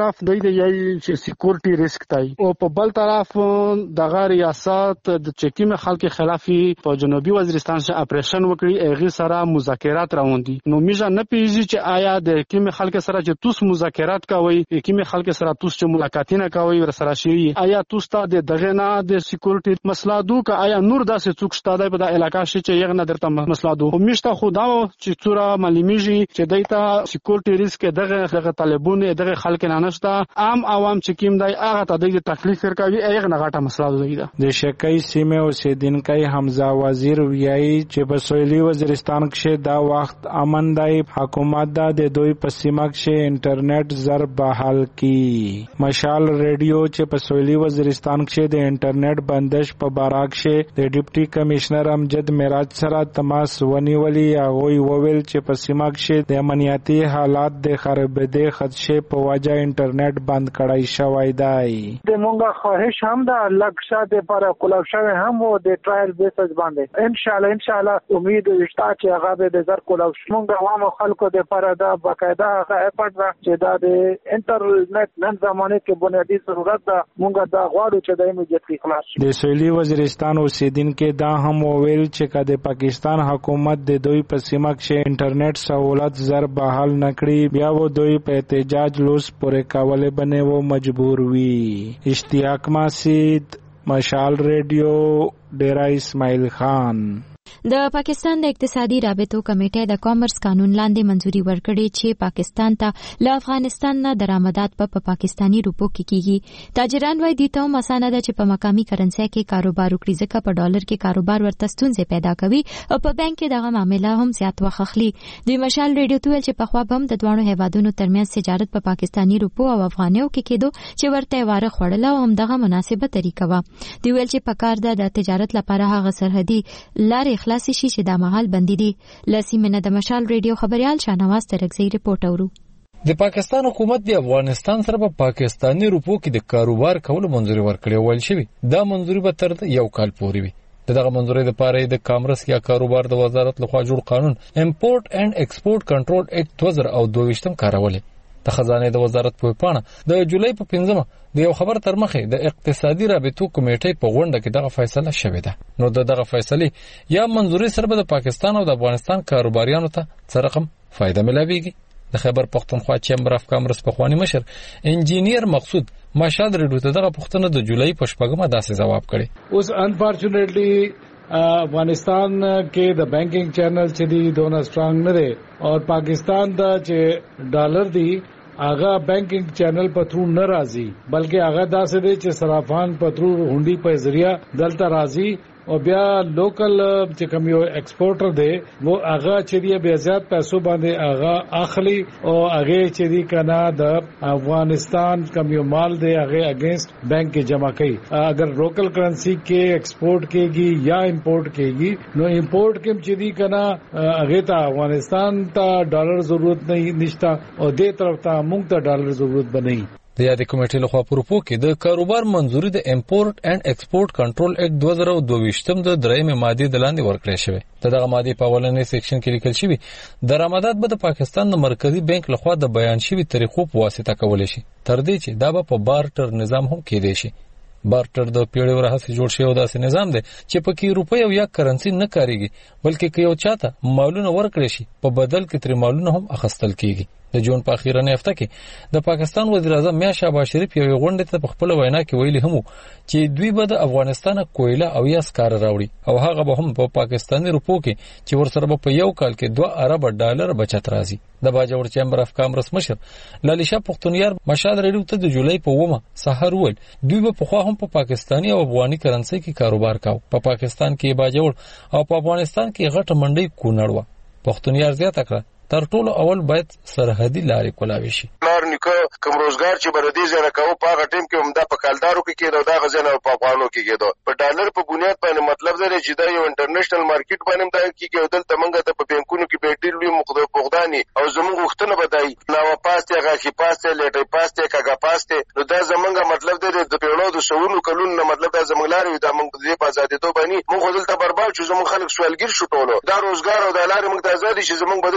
طرف دوی د یی چې سکیورټي ریسک دی او په بل طرف دغه ریاست د چکیم خلک خلافي په جنوبي وزیرستان څخه اپریشن وکړي هغه سره مذاکرات روان دي نو میژه نه پیږي چې آیا د کیم خلک سره چې توس مذاکرات کوي کیم خلک سره توس چې ملاقاتونه کوي ور سره شي آیا توس ته د دغه نه د سکیورټي مسله دوه آیا نور داسې څوک شته په د علاقې شي چې یغ نه درته مسله دوه میشته خدا چې څوره معلومیږي چې دایته سکیورټي ریسک دغه دغه طالبونه دغه خلک نه نشته عام عوام چې کیم دی هغه ته د تکلیف ورکوي هغه نه غټه مسله ده د شکای سیمه اوسیدونکو حمزه وزیر ویایي چې په سویلي وزیرستان کې دا وخت امن دی حکومت دا د دوی په سیمه کې انټرنیټ زر بحال کی مشال ریډیو چې په سویلي وزیرستان کې د انټرنیټ بندش په باراک کې د ډیپټي کمشنر امجد معراج سره تماس ونیولي هغه وویل چې په سیمه کې د امنیتي حالات د خرابېدو خدشه په وجه انټرنیټ بند کړای شوی دی د مونږه خواهش هم ده لکشا د پر کولاو شوی هم وو د ټرایل بیسز باندې ان شاء الله ان شاء الله امید شته چې هغه به د زر کولاو مونږ عوام خلکو د پر دا باقاعده هغه اپورټ را چې دا د انټرنیټ نن زمانه کې بنیادی ضرورت ده مونږ دا غواړو چې د ایمیډیټلی خلاص د سویلي وزیرستان اوسیدونکو دا هم وویل چې کله پاکستان حکومت د دوی په سیمه کې انټرنیټ سہولت زر بحال نکړي بیا و دوی په احتجاج لوس پورې کولې بنه و مجبور وی اشتیاق ماسید مشال ریډیو ډیرا اسماعیل خان د پاکستان د اقتصادي رابطو کمیټې د کامرس قانون لاندې منځوري ورکړې چې پاکستان ته له افغانستان نه درآمدات په پا پاکستانی روپو کې کیږي تاجران وایي دي ته مسانه ده چې په مقامي کرنسي کې کاروبار وکړي ځکه په ډالر کې کاروبار ورته ستونزې پیدا کوي او په بانک کې دغه معاملې هم زیات وخت اخلي د مشال ریډیو ته ویل چې په خوا بم د دوه هیوادونو ترمنځ تجارت په پاکستانی روپو او افغانیو کې کېدو چې ورته واره خړل او هم دغه مناسبه طریقه و دی ویل چې په کار ده د تجارت لپاره هغه سرحدي لارې خلاص شي چې د مهال بندي دي لسیمنه د مشال ریډیو خبريال شاهنواز ترکزی رپورټ اورو د پاکستان حکومت د افغانستان سره په پاکستانی روپو کې د کاروبار کولو منځوري ورکړې ویل شوی دا منځوري به تر یو کال پورې وي دغه منځوري لپاره د کامرس یا کاروبار د وزارت لخوا جوړ قانون امپورټ اینڈ ایکسپورټ کنټرول اکټ دوه زره دوه کارولې د خزانه د وزارت په پاڼه د جولای په پنځمه د یو خبر تر مخه د اقتصادي رابطو کمیټې په غونډه کې دغه فیصله شوې ده نو دغه فیصله یا منځوري سره د پاکستان او د افغانستان کاروباریانو ته څه رقم فائدہ ملويږي د خیبر پختونخوا چیمبر اف کامرس په خواني مشر انجینیر مقصود مشاد ریډو ته دغه پښتنه د جولای په شپږمه داسې جواب کړي اوس انفارچونیټلی افغانستان کې د بانکینګ چینل چې دی دونه سترونګ نه دی او پاکستان دا چې ډالر دی هغه بانکینګ چینل په تھرو نه راځي بلکې هغه داسې دی چې صرافان په تھرو هونډي په ذریعہ دلته راځي او بیا لوکل چې کوم یو ایکسپورټر دی وو هغه چې دی بیا زیات پیسو باندې هغه اخلي او هغه چې دی کنه د افغانستان کوم یو مال دی هغه اگینست بانک کې جمع کوي اگر لوکل کرنسی کې ایکسپورټ کېږي یا امپورټ کېږي نو امپورټ کې چې دی کنه هغه ته افغانستان ته ډالر ضرورت نه نشته او دې طرف ته موږ ته ډالر ضرورت بنئ د یادې کمیټې لخوا پروپو کې د کاروبار منځوري د امپورټ اینڈ ایکسپورټ کنټرول اکټ دوه زره دوه د درېمې ماده د لاندې ورکړې شوې دغه ماده په اولنې سیکشن کې لیکل شوی درآمدات به د پاکستان د مرکزی بانک لخوا د بیان شوی طریقو په واسطه کولای شي تر دې چې دا به په بارټر نظام هم کېدای شي بارټر د پیړیو راهیسې جوړ شوی داسې نظام دی چې پکې روپۍ او یا کرنسي نه کاریږي بلکې که یو چاته مالونه ورکړي شي په بدل کې تر مالونه هم اخیستل کیږي د جون په اخیرنه هفته کې د پاکستان وزیر اعظم میا شهباز شریف یو غونډه ته په خپل وینا کې ویلي هم چې دوی به د افغانستان کویله او یا سکار راوړي او هغه به هم په پاکستاني روپو کې چې ورسره په یو کال کې دوه ارب ډالر بچت راځي د باجوړ چیمبر اف کامرس مشر لالیشا پختونیار مشاد ریډیو ته د جولای په ومه سحر ول دوی به په خوا هم په پاکستاني او افغاني کرنسي کې کاروبار کاوه په پاکستان کې باجوړ او په افغانستان کې غټه منډي کونړوه پختونیار زیاته کړه تر ټولو اول باید سرحدي لارې کولاوي شي لار نیکه کوم روزګار چې بردي زره کوو په هغه ټیم کې همدا په کالدارو کې کېدو دا غزنه په افغانو کې کېدو په ډالر په بنیاد باندې مطلب دی چې دا یو انټرنیشنل مارکیټ باندې دا کېږي دلته موږ ته په بانکونو کې به ډېر لوی مقدار بغداني او زموږ وختونه بدای نو پاسته غاخي پاسته لټي پاسته کاګه پاسته نو دا زمونږ مطلب دی د پیړو د سونو کلونو مطلب دا زموږ لارې دا موږ دې په آزادۍ دوه باندې موږ دلته برباد شو زموږ خلک سوالګر شو ټولو دا روزګار او د لارې موږ د آزادۍ چې زموږ بدلته کاروبار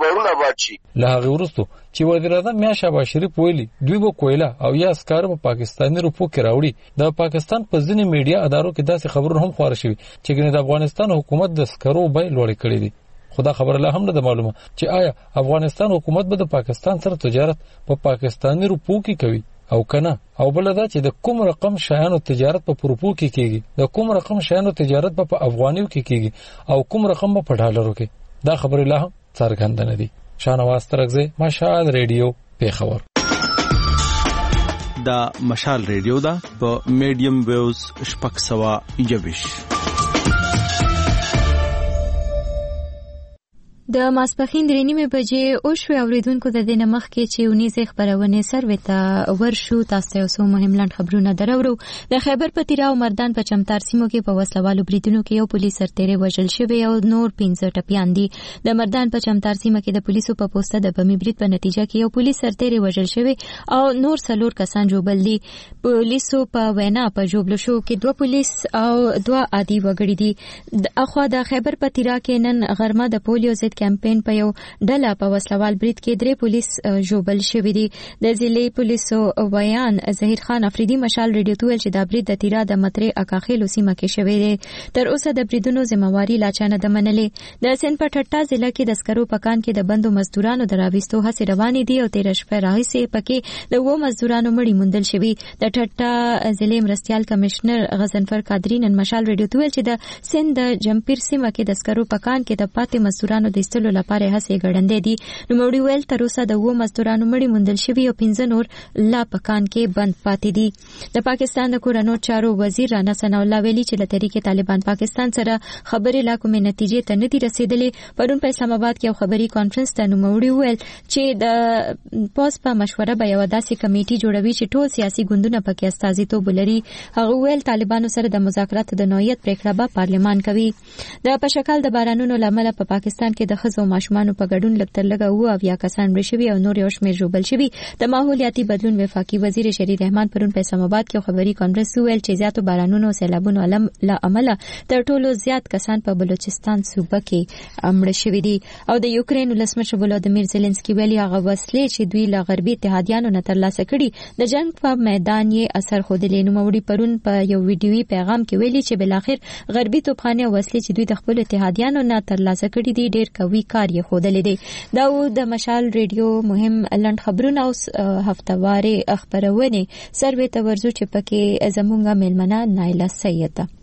بارونه آباد شي. له هغه وروسته چې وزیر اعظم میا شهباز شریف ویلي دوی به کویلا او یا اسکار په پاکستاني روپو کې راوړي. د پاکستان په ځینې میډیا ادارو کې داسې خبرونه هم خپاره شوي چې ګنې د افغانستان حکومت د سکرو بیې لوړې کړې دي. خدا خبر لا هم نه معلومه چې آیا افغانستان حکومت به د پاکستان سره تجارت په پا پاکستاني روپو کې کوي او کنه. او بل دا چې د کوم رقم شایانو تجارت په روپو کې کیږي، د کوم رقم شایانو تجارت په افغانیو کې کیږي او کوم رقم په ډالرو کې. دا خبر لا هم څرګند نه دي. شاهنواز ترغزه، مشال ریډیو، پیښور. دا مشال ریډیو دا په میډیم ویوز شپږ سوه یوویشت. د ماسپخین درې نیمې بجې او شوي اوریدونکو د دې نمخ کې چې ونیزې خبرونه سروي ته ورشو. تاسو یو څو مهم لاند خبرونه درورو. د خیبر پتیرا او مردان په چمتار سیمو کې په وسلوالو بریدونو کې یو پولیس سرتیری وژل شوی او نور پنځه ټپیان دي. د مردان په چمتار سیمه کې د پولیسو په پوسټه د بمي برید په نتیجه کې یو پولیس سرتیری وژل شوی او نور څلور کسان جوړل دي. پولیسو په وینا په جوړل شو کې دوه پولیس او دوه عادي وګړي دي. اخوا د خیبر پتیرا کې نن غرمه د پولیو ضد کمپاین په یو ډله په وسلوال برید کې درې پولیس جوړل شوی دي. د ضلع پولیسو بیان ظهیر خان افریدي مشال ریډیو ته ویل چې دا برید د تیرا د متري اکاخیلو سیمه کې شوی دی. تر اوسه د بریدونو ذمہواری لا چانه د منلې. د سین پټټا ضلع کې د سکرو پکان کې د بندو مزدورانو د راويستو هڅې روانې دي او تیر شپه راهیسې پکې د وو مزدورانو مړي موندل شوی. د ټټا ضلع مرستيال کمشنر غزنفر قادری نن مشال ریډیو ته ویل چې د سین د جمپیر سیمه کې د سکرو پکان کې د پاتې مزدورانو د استلو لپاره هڅې ګړندې دي. نو موري ویل تر اوسه د وو مزدورانو مړي موندل شوی او پنځه نور لا پکان کې بند پاتې دي. د پاکستان د کورونو چارو وزیر رانا ثنا الله ویلي چې له طریقې طالبان پاکستان سره خبرې لا کومې نتیجې ته نه دي رسیدلې. پرون په اسلام آباد کې یو خبري کانفرنس ته نو موري ویل چې د پوس په مشوره به یو داسې کمیټي جوړوي چې ټول سیاسي ګوندونه پکې استازیتوب ولري. هغه ویل طالبانو سره د مذاکراتو د نوعیت پریکړه به پارلمان کوي. د پشکل د بارانونو لامل په پاکستان کې د خزو ماشومان په ګډون لکتر لګا وو او یا کسان مړ شوي او نور یو شمېر جوړل شوي. د ماحولیاتي بدلون وفاقي وزیر شری رحمان پرون په اسلام آباد کې خبري کانفرنس ویل چې زیاتو بارانونو او سیلابونو علم لا عمله تر ټولو زیات کسان په بلوچستان صوبه کې مړ شوي دي. او د یوکرين ولسمشر ولادیمیر زيلنسکي ویلي هغه وسلې چې دوی له غربي اتحادیانو نه ترلاسه کړي د جنگ په میدان یې اثر خوده. نو موري پرون په یو ویډیوي پیغام کې ویلي چې بل اخر غربي توپخانه وسلې چې دوی د خپل اتحادیانو نه ترلاسه کړي دي ډېر قوي کار یې خوده لیدي. دا و د مشال ریډیو مهم لاند خبرونه او هفتواري خبرونه سروي ته ورزو چې پکې زمونږه ملمنه نایله سید ده.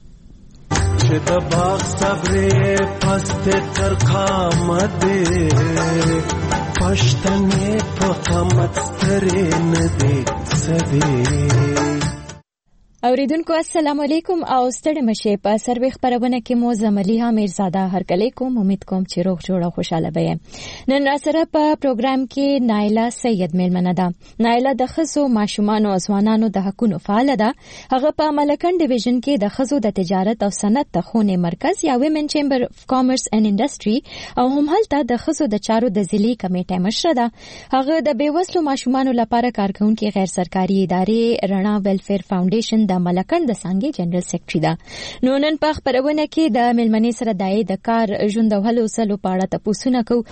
چې د باغ صبر پست تر خامده پښتنې په قامت سترې نه دي سدي. اوریدونکو السلام علیکم او ستړي مشه. په سروي خبرونه کې مو زملیها میرزاده هرکلی کوم. امید کوم چې روغ جوړ او خوشاله به. نن را سره په پروګرام کې نایله سید میلمنه ده. نایله د خزو ماشومان او ځوانانو د حقوقو فعال ده. هغه په ملکن ډیویژن کې د خزو د تجارت او صنعت د خونه مرکز یا ویمن چیمبر اف کامرس اینڈ انډستری او هم هلته د خزو د چارو د ضلعي کمیټې مشره ده. هغه د بیوسلو ماشومانو لپاره کارکونکو غیر سرکاري ادارې رڼا ویلفیر فاونډیشن د ملکن د څنګه جنرال سیکریټری ده. نو نن په خبرونه کې د ملمنې سره دای د کار ژوند او هلو سلو په اړه تاسو کو.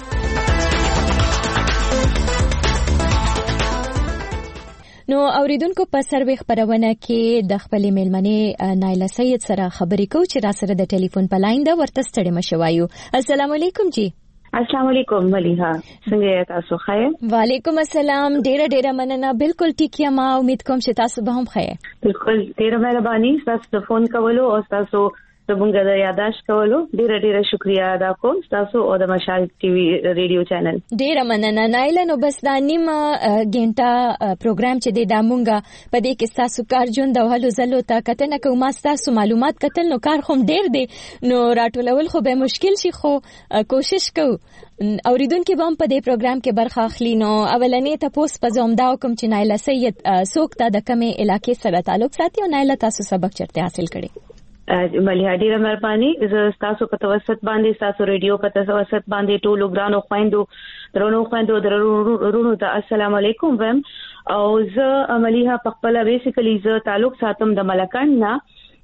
نو اوریدونکو په سروي خبرونه کې د خپل ملمنې نایله سید سره خبرې کو چې را سره د ټلیفون په لاین ده. ورته ستړي مشوایو. السلام علیکم جی. السلام علیکم ملیحه، څنګه تاسو ښه؟ وعلیکم السلام. ډیره ډیره مننه. بالکل ټیک یم. امید کوم چې تاسو به هم ښه. بالکل ډیره مهرباني. تاسو فون کولو او تاسو زمونږ د یاداشت کولو ډیره ډیره شکریا ادا کوم تاسو او د مشال ټي وي ریډیو چینل. ډیره مننه نایله. نو بس دا نیمه ګنټه پروګرام چې د دامونګه په دې کې تاسو کار جون د هلو زلو ته کتنه کوم تاسو معلومات کتل نو کار خو ډیر دی نو راټولول خو به مشکل شي خو کوشش کوو. اوریدونکو به هم په دې پروګرام کې برخه اخلي. نو اولنې ته پوس په زوم دا کوم چې نایله سید سوکته د کومه علاقې سره تعلق ساتي او نایله تاسو سبق چرته حاصل کړي؟ ملیحه ډیره مهرباني. زه تاسو په توسط باندې تاسو ریډیو په توسط باندې ټولو ګرانو خويندو درونو خويندو درونو ته السلام علیکم ویم. او زه ملیحه په خپل بیسیکلی زه تعلق ساتم د ملکن نه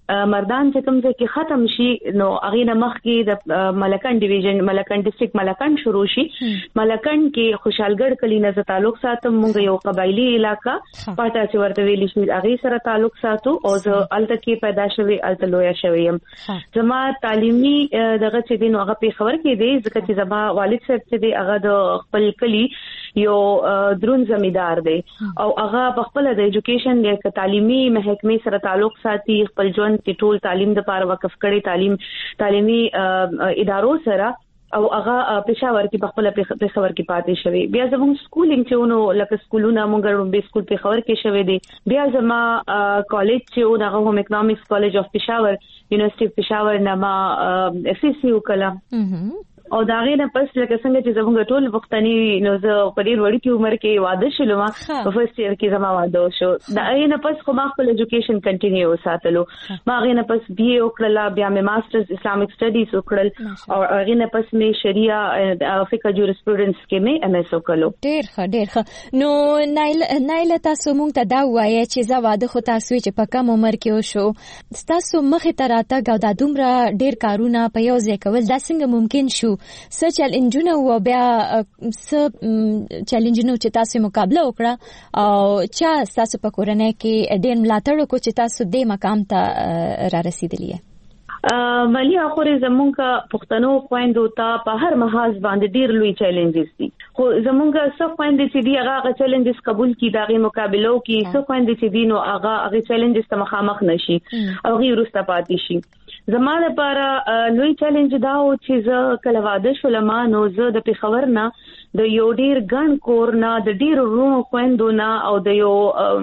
مردان چې کوم ځای کې ختم شي نو هغه نه مخ کې د ملکن ډیویژن ملکن ډیسټریکټ ملکن شروع شي ملکن کې خوشحالګړ کلی نه ز تعلق ساتم مونږ یو قبایلی علاقہ پټا چې ورته ویل شي هغه سره تعلق ساتو او زه الته کې پیدا شوی الته لویا شوی يم زما تعلیمي دغه چې دین هغه په خبر کې دی ځکه چې زما والد صاحب چې دی هغه د خپل کلی یو درون زمیدار دی او هغه په خپل د ایجوکیشن د تعلیمي محکمې سره تعلق ساتي خپل ژوند کې ټول تعلیم د پاره وقف کړي تعلیم تعلیمي ادارو سره او هغه پېښور کې په خپل پېښور کې پاتې شوی بیا زموږ سکولینګ چې ونو لکه سکولونه مونږ به سکول پېښور کې شوی دی بیا زما کالج چې ونه هغه هم اکونومکس کالج اف پېښور یونیورسيټي پېښور نه ما اف سی سی وکړه او دا غي نه پس لکه څنګه چې زموږ ټول وختاني نو زه په ډیر وړي کې عمر کې واده شلم په فرست ایئر کې زما واده شو دا غي نه پس خو ما خپل ایجوکیشن کنټینیو ساتلو ما غي نه پس بي اي وکړه بیا مې ماسترز اسلامیک سټډیز وکړل او غي نه پس مې شریعه فقه جورسپروډنس کې مې ام اس وکړو ډیر ښه ډیر ښه نو نایل نایل تاسو مونږ ته دا وایي چې زه واده خو تاسو چې په کم عمر کې وشو تاسو مخې ته راته دا دومره ډیر کارونه په یو ځای کول دا څنګه ممکن شو څه چیلنجونه و بیا څه چیلنجونه چې تاسو مقابله وکړه او چې تاسو په کورنۍ کې ډېر ملاتړ وکړو چې تاسو دې مقام ته را رسیدلی یې ملي اخوري زمونږ پښتنو خويندو ته په هر محاذ باندې ډېر لوی چیلنجز دي خو زمونږ څه خويندې چې دي هغه چیلنجز قبول کړي داغه مقابله کوي څه خويندې چې دي نو هغه هغه چیلنجز ته مخامخ نشي او غیر ورسته پاتې شي زماده لپاره لوی چیلنج دا و چې زه کله واده شولم نو زه د پېښور نه د یو ډیر ګڼ کور نه د ډیر ورونو خويندو نه او د یو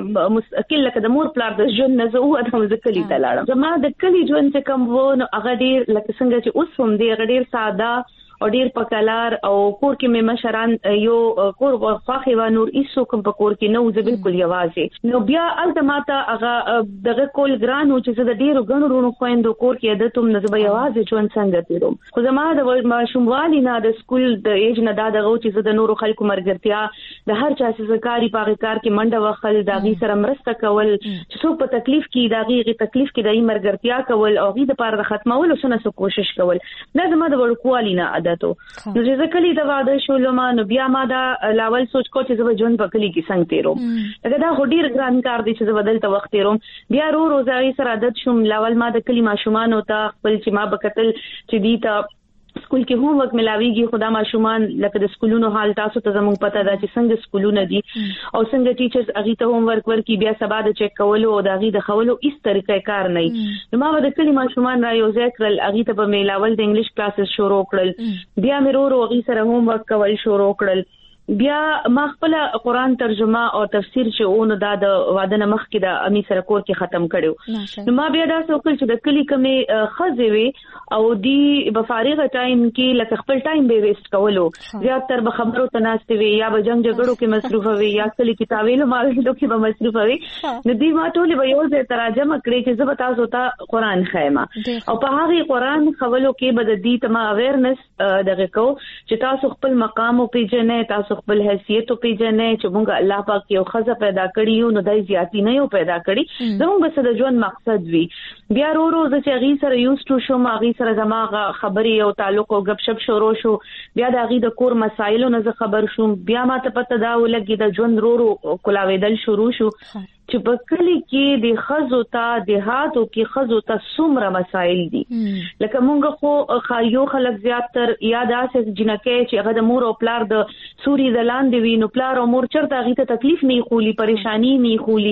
مستقل لکه د مور پلار د ژوند نه زه وته د کلی ته لاړم زما د کلی ژوند چې کوم و نو هغه ډیر لکه څنګه چې اوس هم دی هغه ډیر ساده او ډیر پکلار او کور کې مې مشران یو کور واخې و نور هیڅ کوم په کور کې نه و زه بالکل یوازې نو بیا التماته هغه دغه کول ګران و چې زه د ډیرو ګڼو ورونو خويندو کور کې عادت هم نه زه یوازې ژوند څنګه تیروم خو زما د ماشوموالي نه د سکول د ایج نه دا دغه چې زه د نورو خلکو مرګرتیا د هر چا سزکاري پاغه کار کې منډه وخل داغي سره مرسته کول چې څوک په تکلیف کې داغي تکلیف کې دای مرګرتیا کول او غي د پاره د ختمولو سره کوشش کول دا زما د ورکوالي نه عادت نو چې کلی د واده شولم نو بیا ما دا لاول سوچ کو چې زه ژوند په کلی کې څنګه تیروم دا دا هډیر ګران کار دی چې زه بدل ته وخت تیروم بیا رو روزای سره عادت شوم لاول ما د کلی ماشومان او ته خپل چې ما بکتل چې دی ته سکول کې هوم ورک ملاويږي خدا ماشومان لکه د سکولونو حال تاسو ته زموږ پته ده چې څنګه سکولونه دي او څنګه ټیچرز اغه ته هوم ورک ورکي بیا سبا د چک کولو او د اغه د خولو هیڅ طریقې کار نه نو ما د کلی ماشومان را یو ځکل اغه ته په میلاول د انګلیش کلاسز شروع کړل بیا مې ورو ورو اغه سره هوم ورک کول شروع کړل بیا ما خپل قرآن ترجمه او تفسیر چې اونو دا د واده نه مخ کې د امی سره کور کې ختم کړو نو ما بیا دا څوکل چې د کلی کمې خزې وي او دی په فارغه ټایم کې لکه خپل ټایم به ویسټ کولو زیات تر به خبرو تناستې وي یا به جنگ جګړو کې مصروف وي یا کلی کتابونو مالو کې به مصروف وي نو دی ما ټول به یو ځای ترجمه کړې چې زه به تاسو ته قرآن خایمه او په هغه قرآن خولو کې به د دې تما اویرنس دغه کو چې تاسو خپل مقام او پیژنې تاسو خپل حیثیت او پیژنې چې موږ الله پاک یو خزه پیدا کړی یو نو دای زیاتی نه یو پیدا کړی زموږ بس د ژوند مقصد وي بیا ورو ورو چې غي سره یوز ټو شو ما غي سره زماغه خبري او تعلق او غب شپ شروع شو بیا د غي د کور مسایلو نه خبر شوم بیا ما ته پته دا ولګي د ژوند ورو ورو کولاویدل شروع شو چې په کلی کې د خزو ته د هاتو کې خزو ته څومره مسایل دي لکه مونږ خو خایو خلک زیات تر یاد اساس جنکه چې هغه د مور او پلار د سوري د لاندې وینو پلار او مور چرته هغه ته تکلیف نه خولي پریشانی نه خولي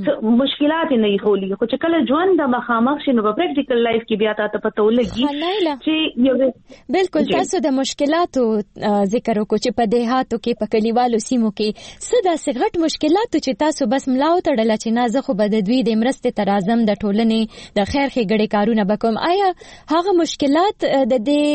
مشکلات نه خولي خو چې کله ژوند د مخامخ شنو په پریکټیکل لایف کې بیا تاسو پته ولګي چې یو بالکل تاسو د مشکلاتو ذکر وکړو چې په دیهاتو کې په کلیوالو سیمو کې ساده سغټ مشکلات چې تاسو بس ملاو ته چې نه زه خو به د دوی د مرستې تر اعظم د ټولنې د خیر ښېګړې کارونه وکوم آیا هغه مشکلات د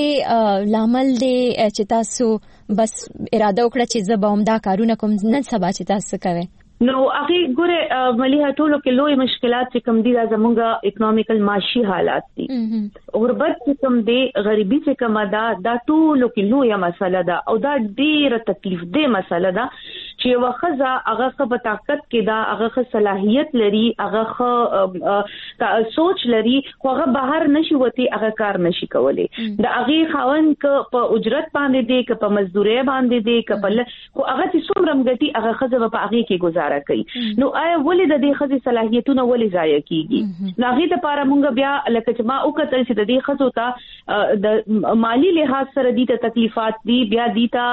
دې لامل دی چې تاسو بس اراده وکړه چې زه به همدا کارونه کوم نن سبا چې تاسو کوئ نو هغه ګوره مليها ټولو کې لوی مشکلات چې کوم دي دا زموږه اکونومیکل معاشي حالات دي غربت چې کوم دي غریبي چې کوم ده دا ټولو کې لوی مسله ده او دا ډیره تکلیف ده مسله ده چې وخزه هغه په طاقت کې دا هغه صلاحیت لري هغه سوچ لري خو هغه بهر نشي وتی هغه کار نشي کولی دا هغه خاون ک په اجرت باندې دی ک په مزدوري باندې دی ک په خو هغه چې څومره مګټي هغه خزه په هغه کې گزاره کوي نو آیا ولې د دې خزه صلاحیتونه ولې ضایع کیږي نو هغه لپاره مونږ بیا لکه چې ما وکړل چې د دې خزو ته د مالی لحاظ سره دي ته تکلیفات دي بیا دي ته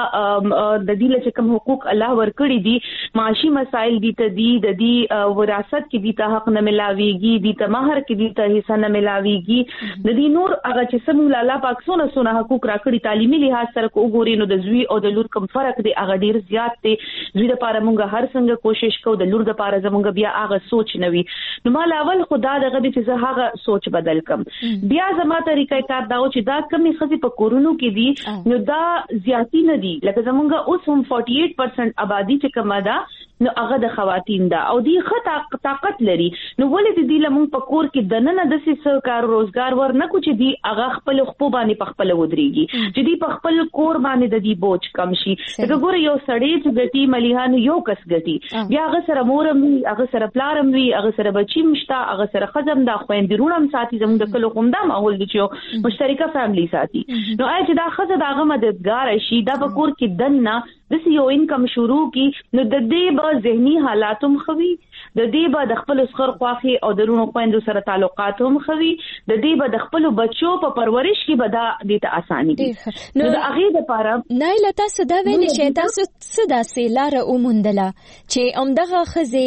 د دې لچ کوم حقوق الله ورکړي دي معاشي مسائل دي ته دي د دې وراثت کې دي ته حق نه ملاويږي دي ته مہر کې دي ته حصہ نه ملاويږي د دې نور هغه چې سم الله پاک سونه سونه حقوق راکړي تعلیمي لحاظ سره کو وګوري نو د زوی او د لور کوم فرق دی هغه ډیر زیات دی زوی د پاره مونږ هر څنګه کوشش کوو د لور د پاره زمونږ بیا هغه سوچ نوي نو مال اول خدا دغه دې چې زه هغه سوچ بدل کم بیا زما طریقې کار داو چې دا کمی خزي په کورونو کې دي نو دا زیاتی نه دي لکه زمونږ اوس هم أربعة وچاس پرسنټ آبادی چې کومه ده نو هغه د خواتین ده او دی خطا طاقت لري نو ولې دې لمون په کور کې دنه د سې کار روزګار ور نه کوچ دي هغه خپل خپل باندې په خپل ودرېږي چې دی په خپل کور باندې د دې بوج کم شي دا ګوره یو سړی چې ګټي مليان یو کس ګټي بیا هغه سره مورم وي هغه سره پلارم وي هغه سره بچی مشتا هغه سره خزم دا خويندرونم ساتي زموږ د کلو کومدا ماحول دي چې مشترکه فیملی ساتي نو آیا چې دا خزه داغه مددگار شي دا په کور کې دنه د یو انکم شروع کی نو د دې به ذهني حالاتم خوي د دې به د خپل اسخر خواخي او درونو خويندو سره تعلقات هم خوي د دې به د خپل بچو په پرورش کې به دا د ته اساني دي نو د هغه لپاره نایله تاسو دا ویل چې تاسو صدا سیلاره اومندله چې اومدغه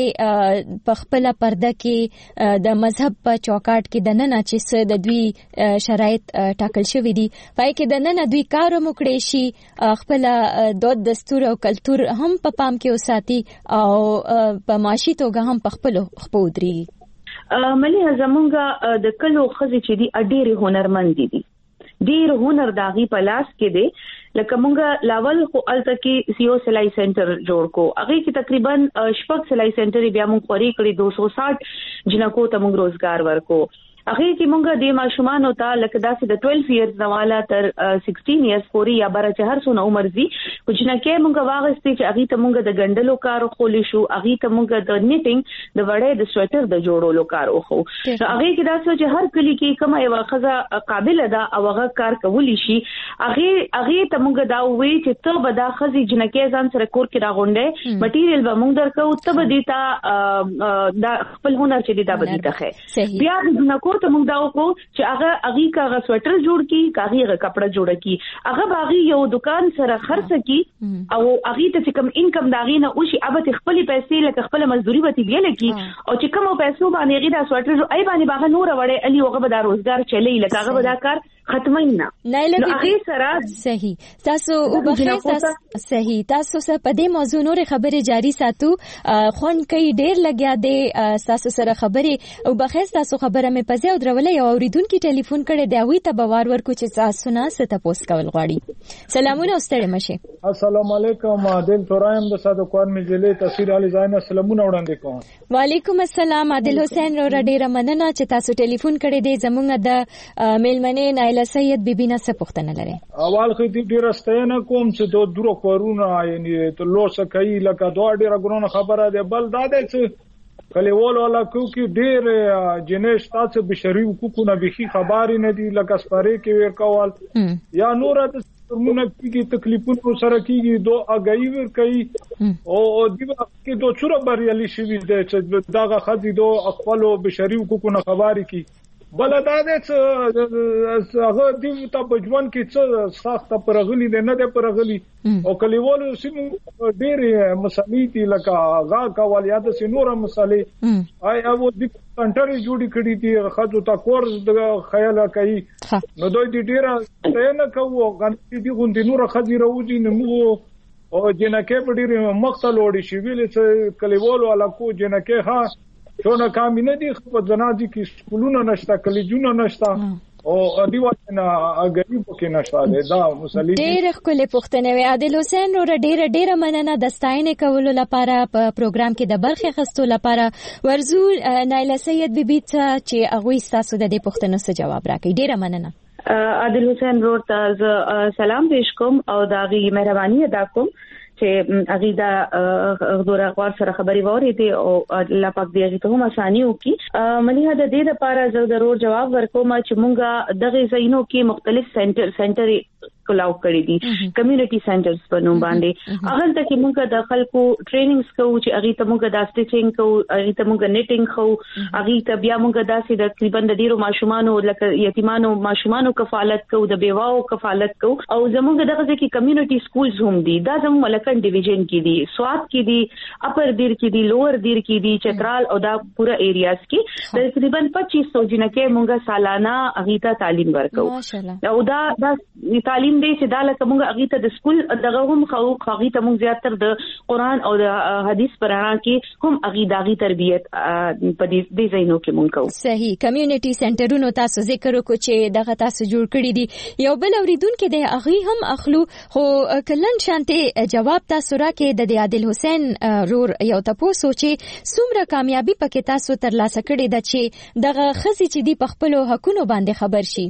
خزه په خپل پرده کې د مذهب په چوکاټ کې د نن چې د دوی شرایط ټاکل شوی دي پای کې د نن دوی کار وکړي شي خپل دود دستور او کلچر هم په پام کې وساتي او په معاشي توګه هم په خپل خپودري ملي زمونږه د کلو خزي چې دي اډيري هنرمند دي ډیر هنر داغي په لاس کې دي لکه مونږه لاول خو الته کې سیو سلای سنټر جوړ کو هغه کې تقریبا شپږ سلای سنټر بیا مونږ خوري کړی دو سو ساठ جنکو ته مونږ روزګار ورکو هغه کې مونږه د ماشومان او ته لکه داسې د بارہ ایئرز نواله تر سولہ ایئرز پورې یا بر چې هر څونه عمر زی چې نه کې مونږه واغستې چې هغه ته مونږه د ګندلو کار خولې شو هغه ته مونږه د نیټینګ د وړې د سویټر د جوړولو کار وخو هغه کې داسې چې هر کلی کې کومه یو خزه قابل ده او هغه کار کولی شي هغه هغه ته مونږه دا وی چې ته به دا خزي جنکه ځان سره کور کې راغونډه مټیریل به مونږ درکو ته به دیتا دا خپل هنر چې دیتا به دیتا خې بیا د جنکو ته موږ دا وکړو چې هغه هغه کاغه سویټر جوړ کی کاغه کپڑا جوړ کی هغه باغی یو دکان سره خرڅ کی او هغه ته کم انکم داغې نه او شي ابته خپل پیسې لکه خپل مزدوري وتی بیل کی او چې کوم پیسو باندې غي دا سویټر ای باندې باغ نور وړي علي هغه به دا روزګار چلی لکه هغه به دا کار ختماینا نو هغه سره صحیح تاسو او بخیر تاسو صحیح تاسو سره په دې موضوع نور خبره جاری ساتو خون کوي ډیر لګیا دی تاسو سره خبره او بخیر تاسو خبره مې پځه او درولې یو اوریدونکو ټلیفون کړي دی وی ته بوار ورکو چې تاسو نه ست پوس کول غواړي سلامونه ستړي مشه السلام علیکم عادل تورایم د صادق قوم مجلې تفسیر علی زاین سلامونه وړاندې کوم وعلیکم السلام عادل حسین رو ډیره مننه چې تاسو ټلیفون کړي دی زمونږ د میلمنې نایله سید بیبي نه څه پوښتنه لري اول خو دې ډیره ستاینه کوم چې دوه درو کورونه یعنی ته لوڅ کوي لکه دوه ډیره ګرونه خبره ده بل دا ده چې کلیوال ولا کو کې ډیر جنیش تاسو بشری حقوقونه به خبرې نه دي لکه سپاره کې ور کول یا نور د ترمونه کې تکلیفونه سره کېږي دوه اگایي ور کوي او د کې دوه چوره بریالي شي چې داغه خدي دوه خپل بشری حقوقونه خبرې کوي بل دا دې چې هغه دې ته بجوان کې څه سخت پرغلي نه ده پرغلي او کلیوالو سیمو ډېر مسالې دي لکه غا کول یا د سينور مسالې آی او د سنټري جوړی کړي دي خاطر تا کورس د خیال کوي نو دوی دې ډېر نه کوو غنټي دي غوندي نور خزي راوځي نو او جنکه په ډېر مقتل وړي شي ویل چې کلیوالو علاقو جنکه ها څونه کامینه دي په جنازي کې سکولونه نشته کلیجونه نشته او دیوانه غریب کې نشته دا مسلې ډېر خپل پښتنه وی عادل حسین ور ډېر ډېر مننه د ستاینې کولو لپاره په پروګرام کې د برخه خستو لپاره ورزو نایله سید بیبي ته چې هغه تاسو د دې پښتنو څخه جواب راکړي ډېر مننه عادل حسین روړ ته سلام پیش کوم او داغي مهرباني ادا کوم چې اغیدا غوړه غوړ سره خبري ووري دي او الله پاک دې هغه ته هم اساني وکي. مليها د دې لپاره زه ضرور جواب ورکوم چې مونږه دغه زینو کې مختلف سنټر سنټر کلاو کړی دي کمیونټي سنټرز په نوم باندې. هغه ته کې مونږه د خلکو ټریننګز کوو چې هغه ته مونږه د سټیچینګ کوو، هغه ته مونږه نیټینګ کوو، هغه ته بیا مونږه داسې د تقریبا د ډیرو ماشومانو لکه یتیمانو ماشومانو کفالت کوو، د بیواو کفالت کوو او زمونږ دغه ځکه کمیونټي سکولز هم دي. دا زموږ ملکن ډیویژن کې دي، سوات کې دي، اپر دیر کې دي، لوور دیر کې دي، چترال او دا پورا ایریاز کې تقریبا پچیس سو جنکه مونږه سالانه هغه ته تعلیم ورکوو. او دا د تعلیم دې چې دا لکه موږ هغه ته د سکول دغه هم خو هغه ته موږ زیاتره د قران او د حدیث پرانا کې هم هغه داغي تربیت په دې ځایونو کې موږ کوو. صحیح. کمیونټي سنټرونو تاسو ذکر وکړو چې دغه تاسو جوړ کړی دي. یو بل اوریدونکو د هغه هم اخلو خو کلن شانته جواب تاسو راکې د عادل حسین رور یو تاسو چې څومره کامیابی پکې تاسو ترلاسه کړې ده چې دغه خزي چې دی په خپل حقونو باندې خبر شي.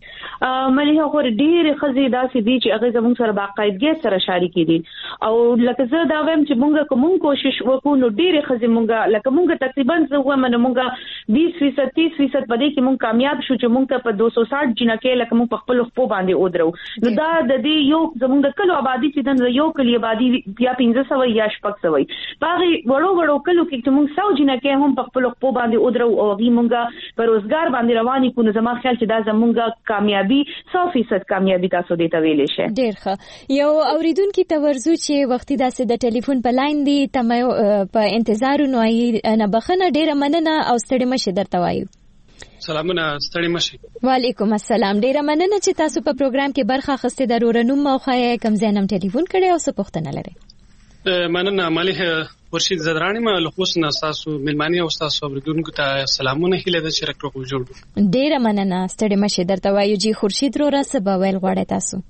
مليها خور ډېر خزي داسې دي چې هغه زموږ سره باقاعدګي سره شریک دي او لکه زه دا وایم چې مونږه کوم کوشش وکړو نو ډېر خزي مونږه لکه مونږه تقریبا زه وایم نو مونږه بیس فیصد تیس فیصد پدې کې مونږ کامیاب شو چې مونږ په دو سو ساٹھ جنکه لکه مونږ په خپل خپل باندې ودرو. نو دا د دې یو زموږ د کلو آبادی چې د یو کلی آبادی بیا پنځه سو یا شپږ سو باغی وړو وړو کلو کې چې مونږ سو جنکه هم په خپل خپل باندې ودرو او هغه مونږه په روزګار باندې رواني کو. نو زما خیال چې دا زمونږه کامیابی سو فیصد کامیابی تاسو دې ته ویلې شه. ډېر ښه. یو اوریدونکو ته ورزو چې وختي داسې د ټلیفون په لاین دی تم په انتظار نو نه بخنه ډېر مننه او ستړي مشه درته وایو. سلامونه ستړي مشه. وعلیکم السلام. ډېر مننه چې تاسو په پروګرام کې برخه اخیستې. ضرورنوم او خای کم زینم ټلیفون کړي او څه پوښتنه لري؟ مننه مليح ورشید زدرانی ما له خوښ نه تاسو ملمانی او تاسو اوریدونکو ته سلامونه هیله ده چې راکړو جوړ. ډېر مننه ستړي مشه درته وایو. جی خورشید رو راسه باول غواړی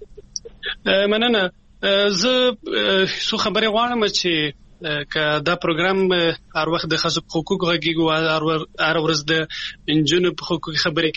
تاسو؟ مننه. زه سو خبري غواړم چې که دا پروګرام هر وخت د خاص حقوق غږیږي او هر ورځ د انجونو په حقوق خبرې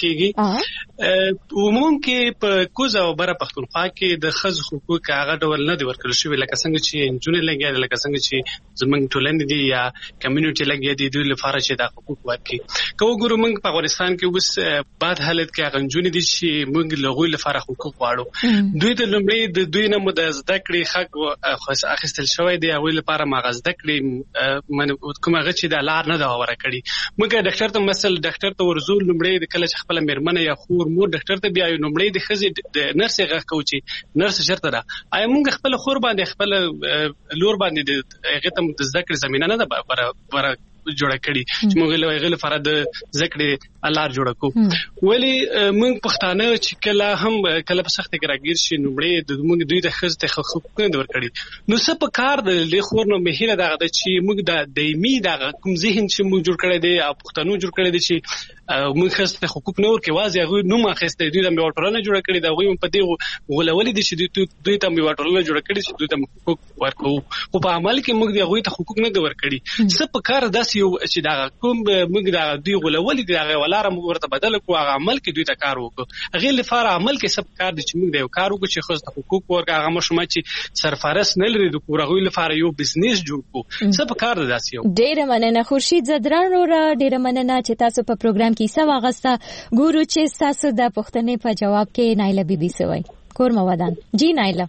کیږي. عموم کې په کوزه او بره پښتونخوا کې د خاص حقوق هغه ډول نه دی ورکړل شوی لکه څنګه چې انجونو لګي لکه څنګه چې زمونږ ټولنې دي یا کمیونټي لګي دي دوی لپاره چې د حقوق ورکړي. که وګورو موږ په افغانستان کې اوس بعد حالت کې هغه انجونې دي چې موږ لغوي لپاره حقوق غواړو. دوی د لومړی د دوی نه مو د زده کړې حق خاص اخیستل شوی دی هغه لپاره مغز زده کړې من کومه غچ د لار نه دا ور کړی. موږ ډاکټر ته مثلا ډاکټر ته ورزول لمړی د کله خپل مرمنه یا خور مور ډاکټر ته بیا لمړی د خزي د نرس غږ کوي نرس شرط ده. آیا موږ خپل خور باندې خپل لور باندې هغه ته د ذکر زمينه نه ده پر جوړه کړي چې موږ له غل فراد ذکر الله جوړ کو. ولی موږ پښتانه چې کله هم کله په سخت کې راګیر شي نومړي د موږ دوی د خزته حقوق نه ورکړي. نو څه په کار د خور نو مهیله دغه چې موږ د دایمي دغه کوم ذهن چې موږ جوړ کړی دی او پښتنو جوړ کړی دی چې موږ خزته حقوق نه ورکړي واځي هغه نو ما خسته دوی د میوټرونه جوړ کړی دا وایي په دې غولولې دي چې دوی ته میوټرونه جوړ کړی چې دوی ته حقوق ورکو خو په عمل کې موږ دغه ته حقوق نه ورکړي. څه په کار داسې یو چې دا کوم موږ دا دوی غولولې دي هغه ولاره موږ ورته بدل کوو هغه عمل کې دوی ته کار وکړو. هغه لپاره عمل کې سب کار دي چې موږ دا کار وکړو چې خزته حقوق ورکړو هغه مشمه چې سرفارس نه لري د کورغوی لپاره یو بزنس جوړ کو. سب کار دي داسې یو. ډېر مننه خورشید زدران رو را ډېر مننه چې تاسو په پروګرام کې سوا غستا ګورو چې تاسو د پښتنې په جواب کې نایله بیبي سوي کور مودان. جی نایله.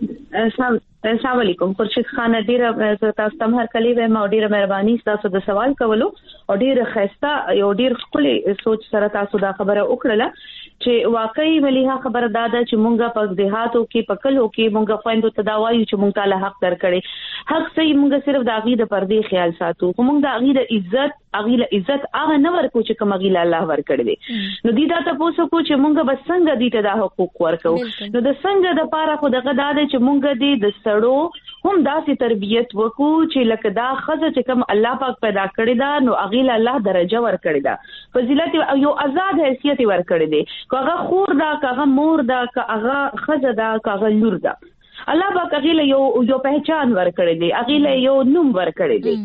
السلام علیکم. خورشید خان ډېر تاسو تم هر کلی و ما ډېر مهرباني تاسو د سوال کولو او ډېر خسته یو ډېر خپل سوچ سره تاسو دا خبره وکړه چې واقعي مليها خبره داده چې مونږه په دهاتو کې پکلو کې مونږه خويندو تداوایو چې مونږ تعالی حق درکړي. حق صحیح مونږه صرف د عقیده پردي خیال ساتو خو مونږ د عقیده عزت عقیده عزت هغه نه ورکو چې کوم عقیده الله ورکړي دي. نو دې دا تاسو کو چې مونږه بس څنګه دې ته د حقوق ورکو. نو د څنګه د پاره خو دغه داده چې مونږ دې د سړو هم داسې تربيت وکړو چې لکه دا خزه چې کوم الله پاک پیدا کړی دا نو عقیده الله درجه ورکړي دا فضیلت یو آزاد حیثیت ورکړي دي. کاغه خور دا کاغه مور دا کاغه خزه دا کاغه لور دا الله پاک هغه یو یو پہچان ورکړي دي هغه یو نوم ورکړي دي.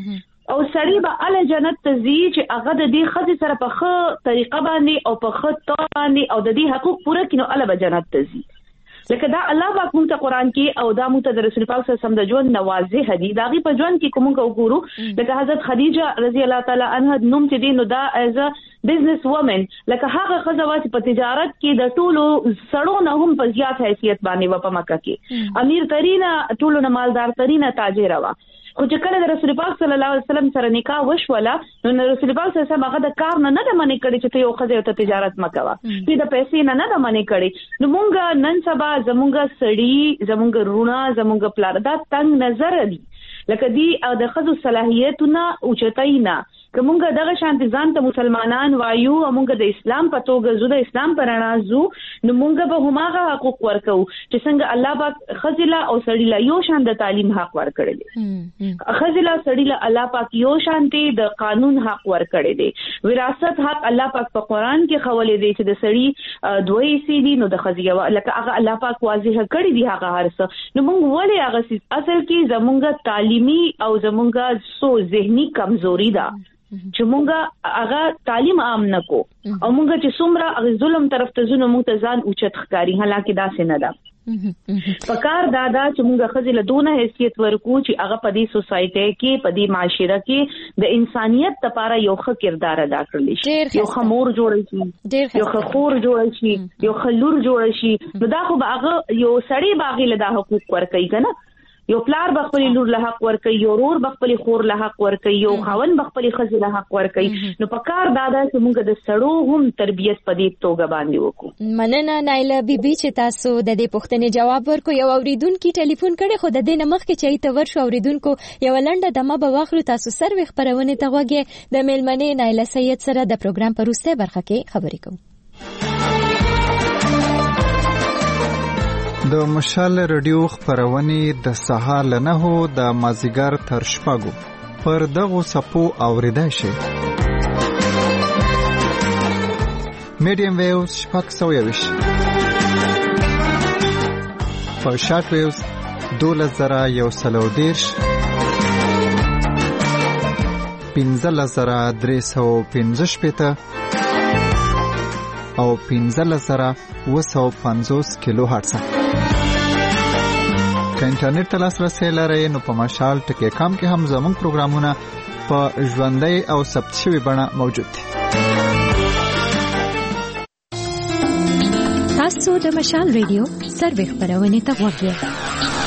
او سړی به ال جنت ته ځي چې هغه د دې خزي سره په ښه طریقه باندې او په ښه تور باندې او د دې حقوق پوره کینو ال به جنت ته ځي. لکه دا الله پاک مونږ ته قران کې او دا مونږ ته د رسول پاک صلی الله علیه وسلم د ژوند نوازه دي. دا غي په ژوند کې کوم وګورو لکه حضرت خدیجه رضی الله تعالی عنها نوم چې دین دا ایز ا بزنس وومن لکه هغه خزه چې په تجارت کې د ټولو سړو نه هم په زیات حیثیت باندې و په مکه کې امیر ترینا ټولو نه مالدار ترینا تاجر وا. خو چې کله د رسول پاک صلی الله علیه وسلم سره نکاح وشوله نو رسول پاک صلی الله علیه وسلم هغه د کار نه نه منې کړي چې ته یو خزه ته تجارت مکوا دې د پیسې نه نه منې کړي. نو مونږ نن سبا زمونږ سړی زمونږ رونه زمونږ پلار دا تنگ نظر دي لکه دی د خزو صلاحیتونه اوچتاینا کومګه دغه شانتي ځان ته مسلمانان وایو موږ د اسلام په توګه زو د اسلام پرانا زو نو موږ به هماغه حقوق ورکو چې څنګه الله پاک خزلا او سړیلا یو شان د تعلیم حق ورکړي دي خزلا سړیلا الله پاک یو شانتي د قانون حق ورکړي دي وراثت حق الله پاک په قران کې خولې دي چې د سړی دوی سي دي نو د خزیه لکه هغه الله پاک واضح کړی دي هغه هرڅ نو موږ ولې هغه اصل کې زمونږ تعلیمي او زمونږ سو ذهني کمزوري ده چې مونږه هغه تعلیم عام نکو او مونږ چې څومره ظلم طرف ته زونه مونږ ته ځان اوچت ښکاری حالکه دا څه نه ده پکار دادا چې مونږه خزله دونه حیثیت ورکو چې هغه په دې سوسایټي کې په دې معاشره کې د انسانيت لپاره یو ښه کردار ادا کړلی شي یو خمور جوړ شي یو خور جوړ شي یو خلور جوړ شي نو دا خو هغه یو سړی باغی له حقوق ورکړي کنه یو پلار بخپل لور له حق ورکي یو رور بخپل خور له حق ورکي یو خاون بخپل خزي له حق ورکي نو پکار دادا چې موږ د سړو هم تربيت په دې توګه باندې وکړو. مننه نایله بیبي چې تاسو د دې پوښتنې جواب ورکو. یو اوریدونکو ټلیفون کړي خو د دې نمخ کې چې ته ورشو اوریدونکو یو لنډه دمه به واخلو تاسو سروي خبرونه ته وګورئ د میلمنې نایله سید سره د پروګرام په وروسته برخه کې خبرې کوو. د مشال رادیو خبرونه د سهار له نهو د مازیګر تر شپږو پر دغو صفو اوریدای شي. میډیم ویوز شپږ سوه یویش په شارټ ویوز دولس زره یو سلو دیرش پنځلس زره درې سوه پنځه شپېته او پنځلس زره اوه سوه پنځوس کیلو هرتز. که انټرنیټ ته لاسرسی لرئ نو په مشال ټکی کام کې هم زموږ پروګرامونه په ژوندۍ او ثبت شوي بڼه موجود دي. تاسو د مشال ریډیو سروي خبرونه ته وګورئ.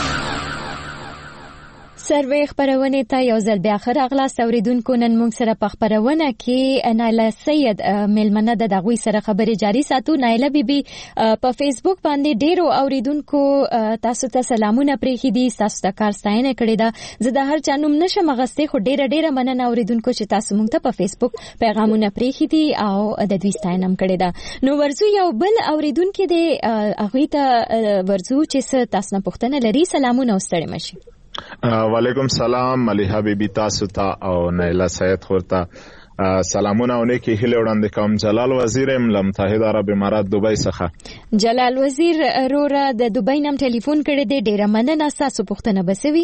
سروي خبرونه ته یو ځل بیا خر اغلاس اوریدونکو نن موږ سره په خبرونه کې نایله سید ملمنه د دغوی سره خبرې جاری ساتو. نایله بیبي په فیسبوک باندې ډیرو اوریدونکو تاسو ته سلامونه پرېښي دي تاسو ته کار ستاینه کړې ده. زه د هر چا نوم نشم اغستې خو ډیره ډیره مننه اوریدونکو چې تاسو موږ ته په فیسبوک پیغامونه پرېښي دي او د دوی ستاینه هم کړې ده. نو ورزو یو بل اوریدونکو دی هغه ته ورزو چې تاسو نه پوښتنه لري سلامونه واستړي مشي. وعلیکم سلام ملیحه بیبي تاسو ته او نایله سید خورته سلامونه او نیکی هیله وړاندې کوم. جلال وزیر ام له متحده عرب امارات دوبۍ څخه. جلال وزیر روره د دوبۍ نم ټلیفون کړی دی ډیره مننه تاسو پوښتنه بسوي.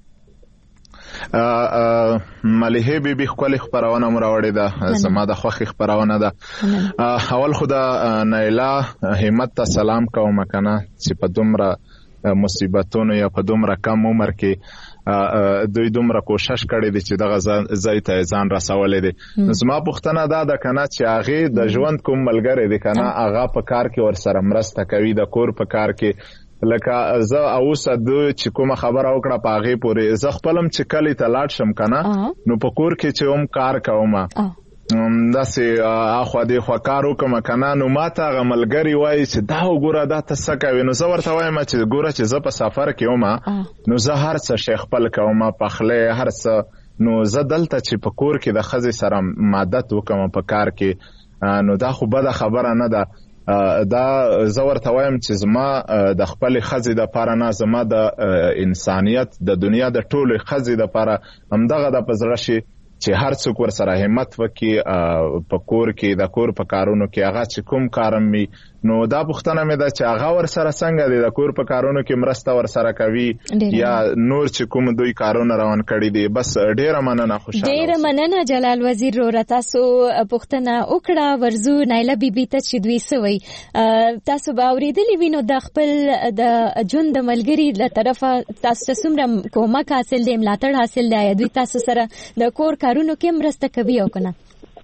ملیحه بیبي خپل خبرونه مراوړې ده زما د خوخي خبرونه ده. اول خدا نایله همت ته سلام کوم کنه چې په دومره مصیبتونو یا په دومره کم عمر کې دوی دومره کوشش کړی دی چې دغه ځای ته ځان رسولی دی. زما پوښتنه دا ده کنه چې هغې د ژوند کوم ملګری دی کنه هغه په کار کې ورسره مرسته کوي د کور په کار کې لکه زه اوسه دوی چې کومه خبره وکړه په هغې پورې زه خپل هم چې کلي ته لاړ شم کنه نو په کور کې چې هم کار کومه داسې اخوا دی خوا کار وکړم کنه نو ما ته هغه ملګري وایي چې دا وګوره دا ته څه کوې نو زه ورته وایم چې ګوره چې زه په سفر کې وم نو زه هر څه شی خپل کوم پخلی هر څه نو زه دلته چې په کور کې د ښځې سره مادت وکړم په کار کې نو دا خو بده خبره نه ده. دا زه ورته وایم چې زما د خپلې ښځې دپاره نه زما د انسانیت د دنیا د ټولې ښځې دپاره همدغه د په زړه شي چې هر څوک ور سره همت وکړي په کور کې د کور په کارونو کې هغه چې کوم کارم وي نو دا پوښتنه مې ده چې هغه ور سره څنګه دي د کور په کارونو کې مرسته ور سره کوي یا نور چې کوم دوی کارونه روان کړي دي. بس ډیره مننه. خوشاله ډیره مننه جلال وزیر رو تاسو پوښتنه وکړه ورزو نایله بیبي ته چې دوی سوي تاسو به اوریدلی وینو د خپل د ژوند د ملګری له طرفه تاسو څومره کومک حاصل دی ملاتړ حاصل دی دوی تاسو سره د کور کارونو کې مرسته کوي او کنه؟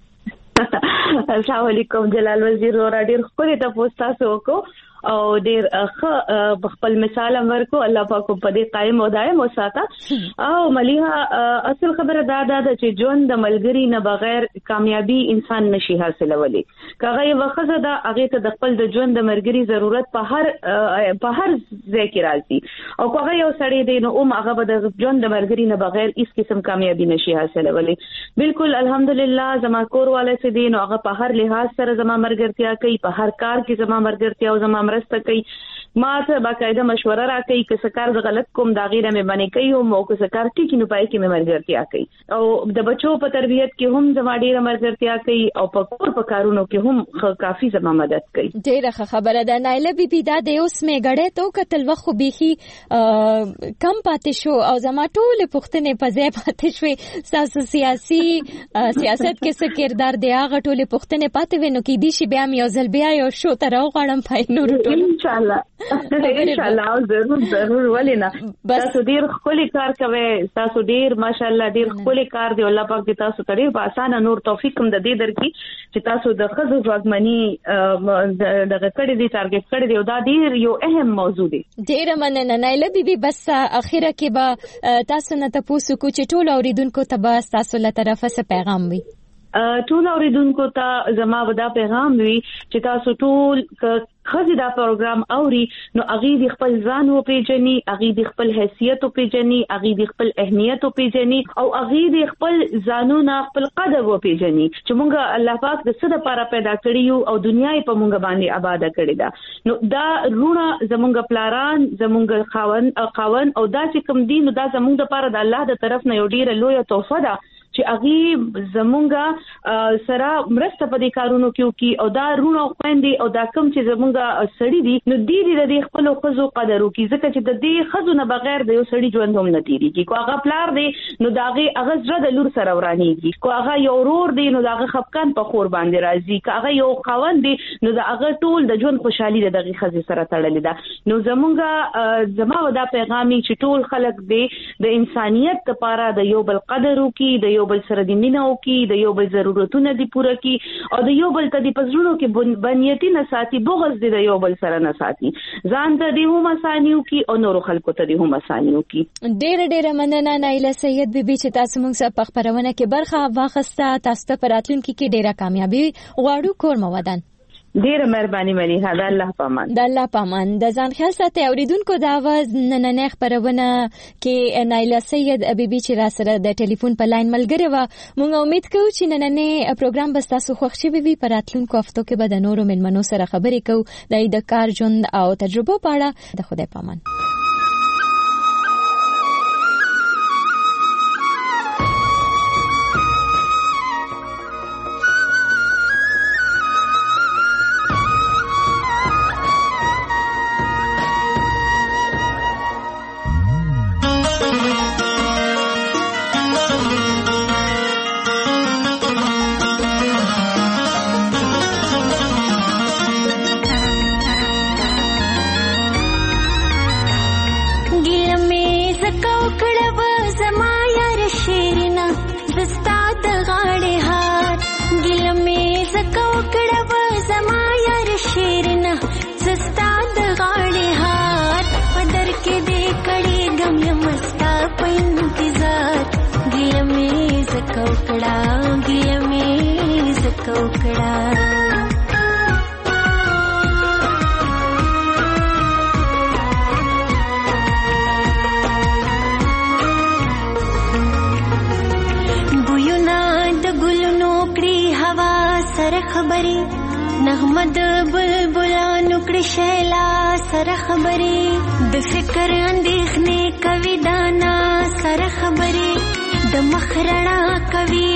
السلام علیکم جلال وزیر رو ډیر خو ته پوښتنه وکړو او ډیر ښه خپل مثال ورکو الله پاک په دې قائم او دائم وساته. او مليها اصل خبره دا ده چې ژوند د ملګری نه بغیر کامیابی انسان نشي حاصلولی. کغه یو وخت دا هغه ته د خپل د ژوند د ملګری ضرورت په هر په هر ځای کې راځي او کغه یو سړی دی نو هم هغه د ژوند د ملګری نه بغیر هیڅ قسم کامیابی نشي حاصلولی. بالکل الحمدلله زما کور والے سي دي نو هغه په هر لحاظ سره زما مرګرتیا کوي په هر کار کې زما مرګرتیا او زما مرسته کوي. ما ته باقاعده مشوره راکړي چې څه کار غلط کوم دا غیره مې باندې کوي او مو څه کار ټیک نه پای کې مې مرګرتیا کوي او د بچو په تربیت کې هم زما ډیره مرګرتیا کوي او په کور په کارونو کې هم کافي زما مدد کوي. ډیره خبره ده نایله بیبي دا د اوس مې غړې ته کتل وخت بيخي کم پاتې شو او زما ټول پښتنې په ځای پاتې شوې. سیاسي سیاسي سیاست کې څه کردار دی هغه ټول پښتنې پاتې ونو کې دي شي بیا مې یو ځل بیا یو شو تر غواړم پای نور ټول ان شاء الله ان شاء الله ضرور ضرور ولینا. تاسو ډیر خولي کار کوي تاسو ډیر ماشاءالله ډیر خولي کار دی الله پاک دې تاسو ته ډیر په اسانه نور توفیق هم د دې درکې چې تاسو د خزو ځواکمني دغه کړي دي ټارګټ کړي دی او دا ډیر یو اهم موضوع دی. ډیر مننه نایله بیبي. بس اخیره کې به تاسو نه تاسو کو چې ټول اوریدونکو ته به تاسو له طرفه څه پیغام وي؟ ټول اوریدونکو ته زما ودا پیغام وی چې تاسو ټول خزي دا پروګرام اوري نو اغي د خپل ځان او پیژني اغي د خپل حیثیت او پیژني اغي د خپل اهمیت او پیژني او اغي د خپل ځانونه خپل قدر او پیژني چې مونږه الله پاک د څه لپاره پیدا کړیو او دنیا یې په مونږ باندې آباد کړی دا نو دا رونه زمونږ پلاران زمونږ خاون او خاون او دا چې کوم دین دا زمونږ لپاره د الله د طرف نه یو ډیره لویه تحفه ده چې اغي زمونږه سره مرسته په دې کارونو کې وکي او دا رونه خويندې او دا کوم چې زمونږ سړی دي نو دې دې د خپل خزو قدر وکي ځکه چې د دې خزو نه بغیر د یو سړی ژوند هم نه تیریږي. کو هغه پلار دی نو داغه هغه زړه د لور سره ورانیږي کو هغه یو ورور دی نو داغه خپکان په خور باندې راځي کو هغه یو خاوند دی نو داغه ټول د ژوند خوشحالي دغه خزې سره تړلې ده. نو زمونږه زما ودا پیغامي چې ټول خلک دی د انسانيت لپاره د یو بل قدر وکي د یو بل سره د مینه وکي د یو بل ضرورتونه دی پوره کی او د یو بل ته د پزړونو کې بنیتی نه ساتي بغض د یو بل سره نه ساتي ځان ته دی هم اسانیو کی او نور خلکو ته دی هم اسانیو کی. ډېر ډېر مننه نایله سید بیبي چې تاسو موږ سره په خبرونه کې برخه واخیسته. تاسو ته پراتلونکو کې ډېره کامیابی غواړو. کور مو ودان. ډیره مهرباني ملي هدا الله پامان د الله پامان د ځان خیال ساتي. اوریدونکو دا आवाज نن نه خبرونه کې نایله سید بیبي چې را سره د ټلیفون په لاین ملګری و. موږ امید کوو چې نن نه پروګرام بس تاسو خوښ شي وي. پراتلونکو هفتو کې به د نورو ملمنو سره خبرې کوو د کار ژوند او تجربو په اړه. د خدای پامان. نغمد بلبلانو کړي شیلا سره خبرې د فکر اندېښنې کوي دانا سره خبرې د مخرنا کوي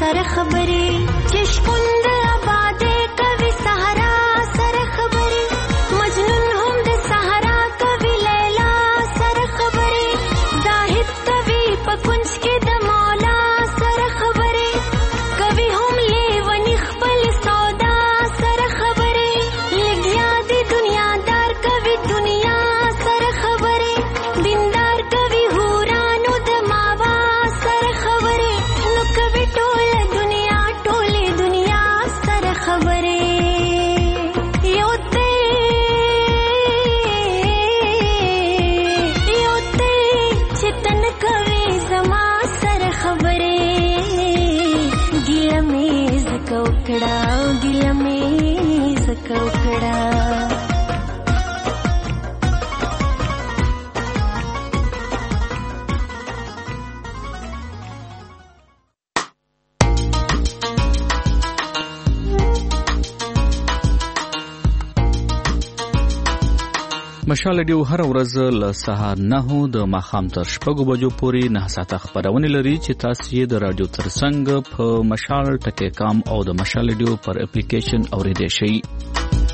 سره خبرې چې شپون د آبادې کوي صحرا سره خبرې مجنون هم د صحرا کوي لیلا سره خبرې زاهد کوي په کنج کې د مولا سره خبرې کوي هم لیونی خپل سودا سره خبرې لګیا د دنیا دار کوي دنیا سره خبرې دیندار کوي هورانو د ماوا سره خبرې نو کوي ټول دنیا ټولې دنیا سره خبرې یو ته یو ته چې تن کوي زما سره خبرې ګیله مې زکه وکړه ګیله مې زکه وکړه مشال ډیو هر ورځ له سهار نهو د ماښام تر شپږو بجو پورې نه ساعته خبرونه لري چې تاسو یې د رادیو ترڅنګ په مشال ټکی کام او د مشال ډیو پر اپلیکیشن اوریدئ شئ.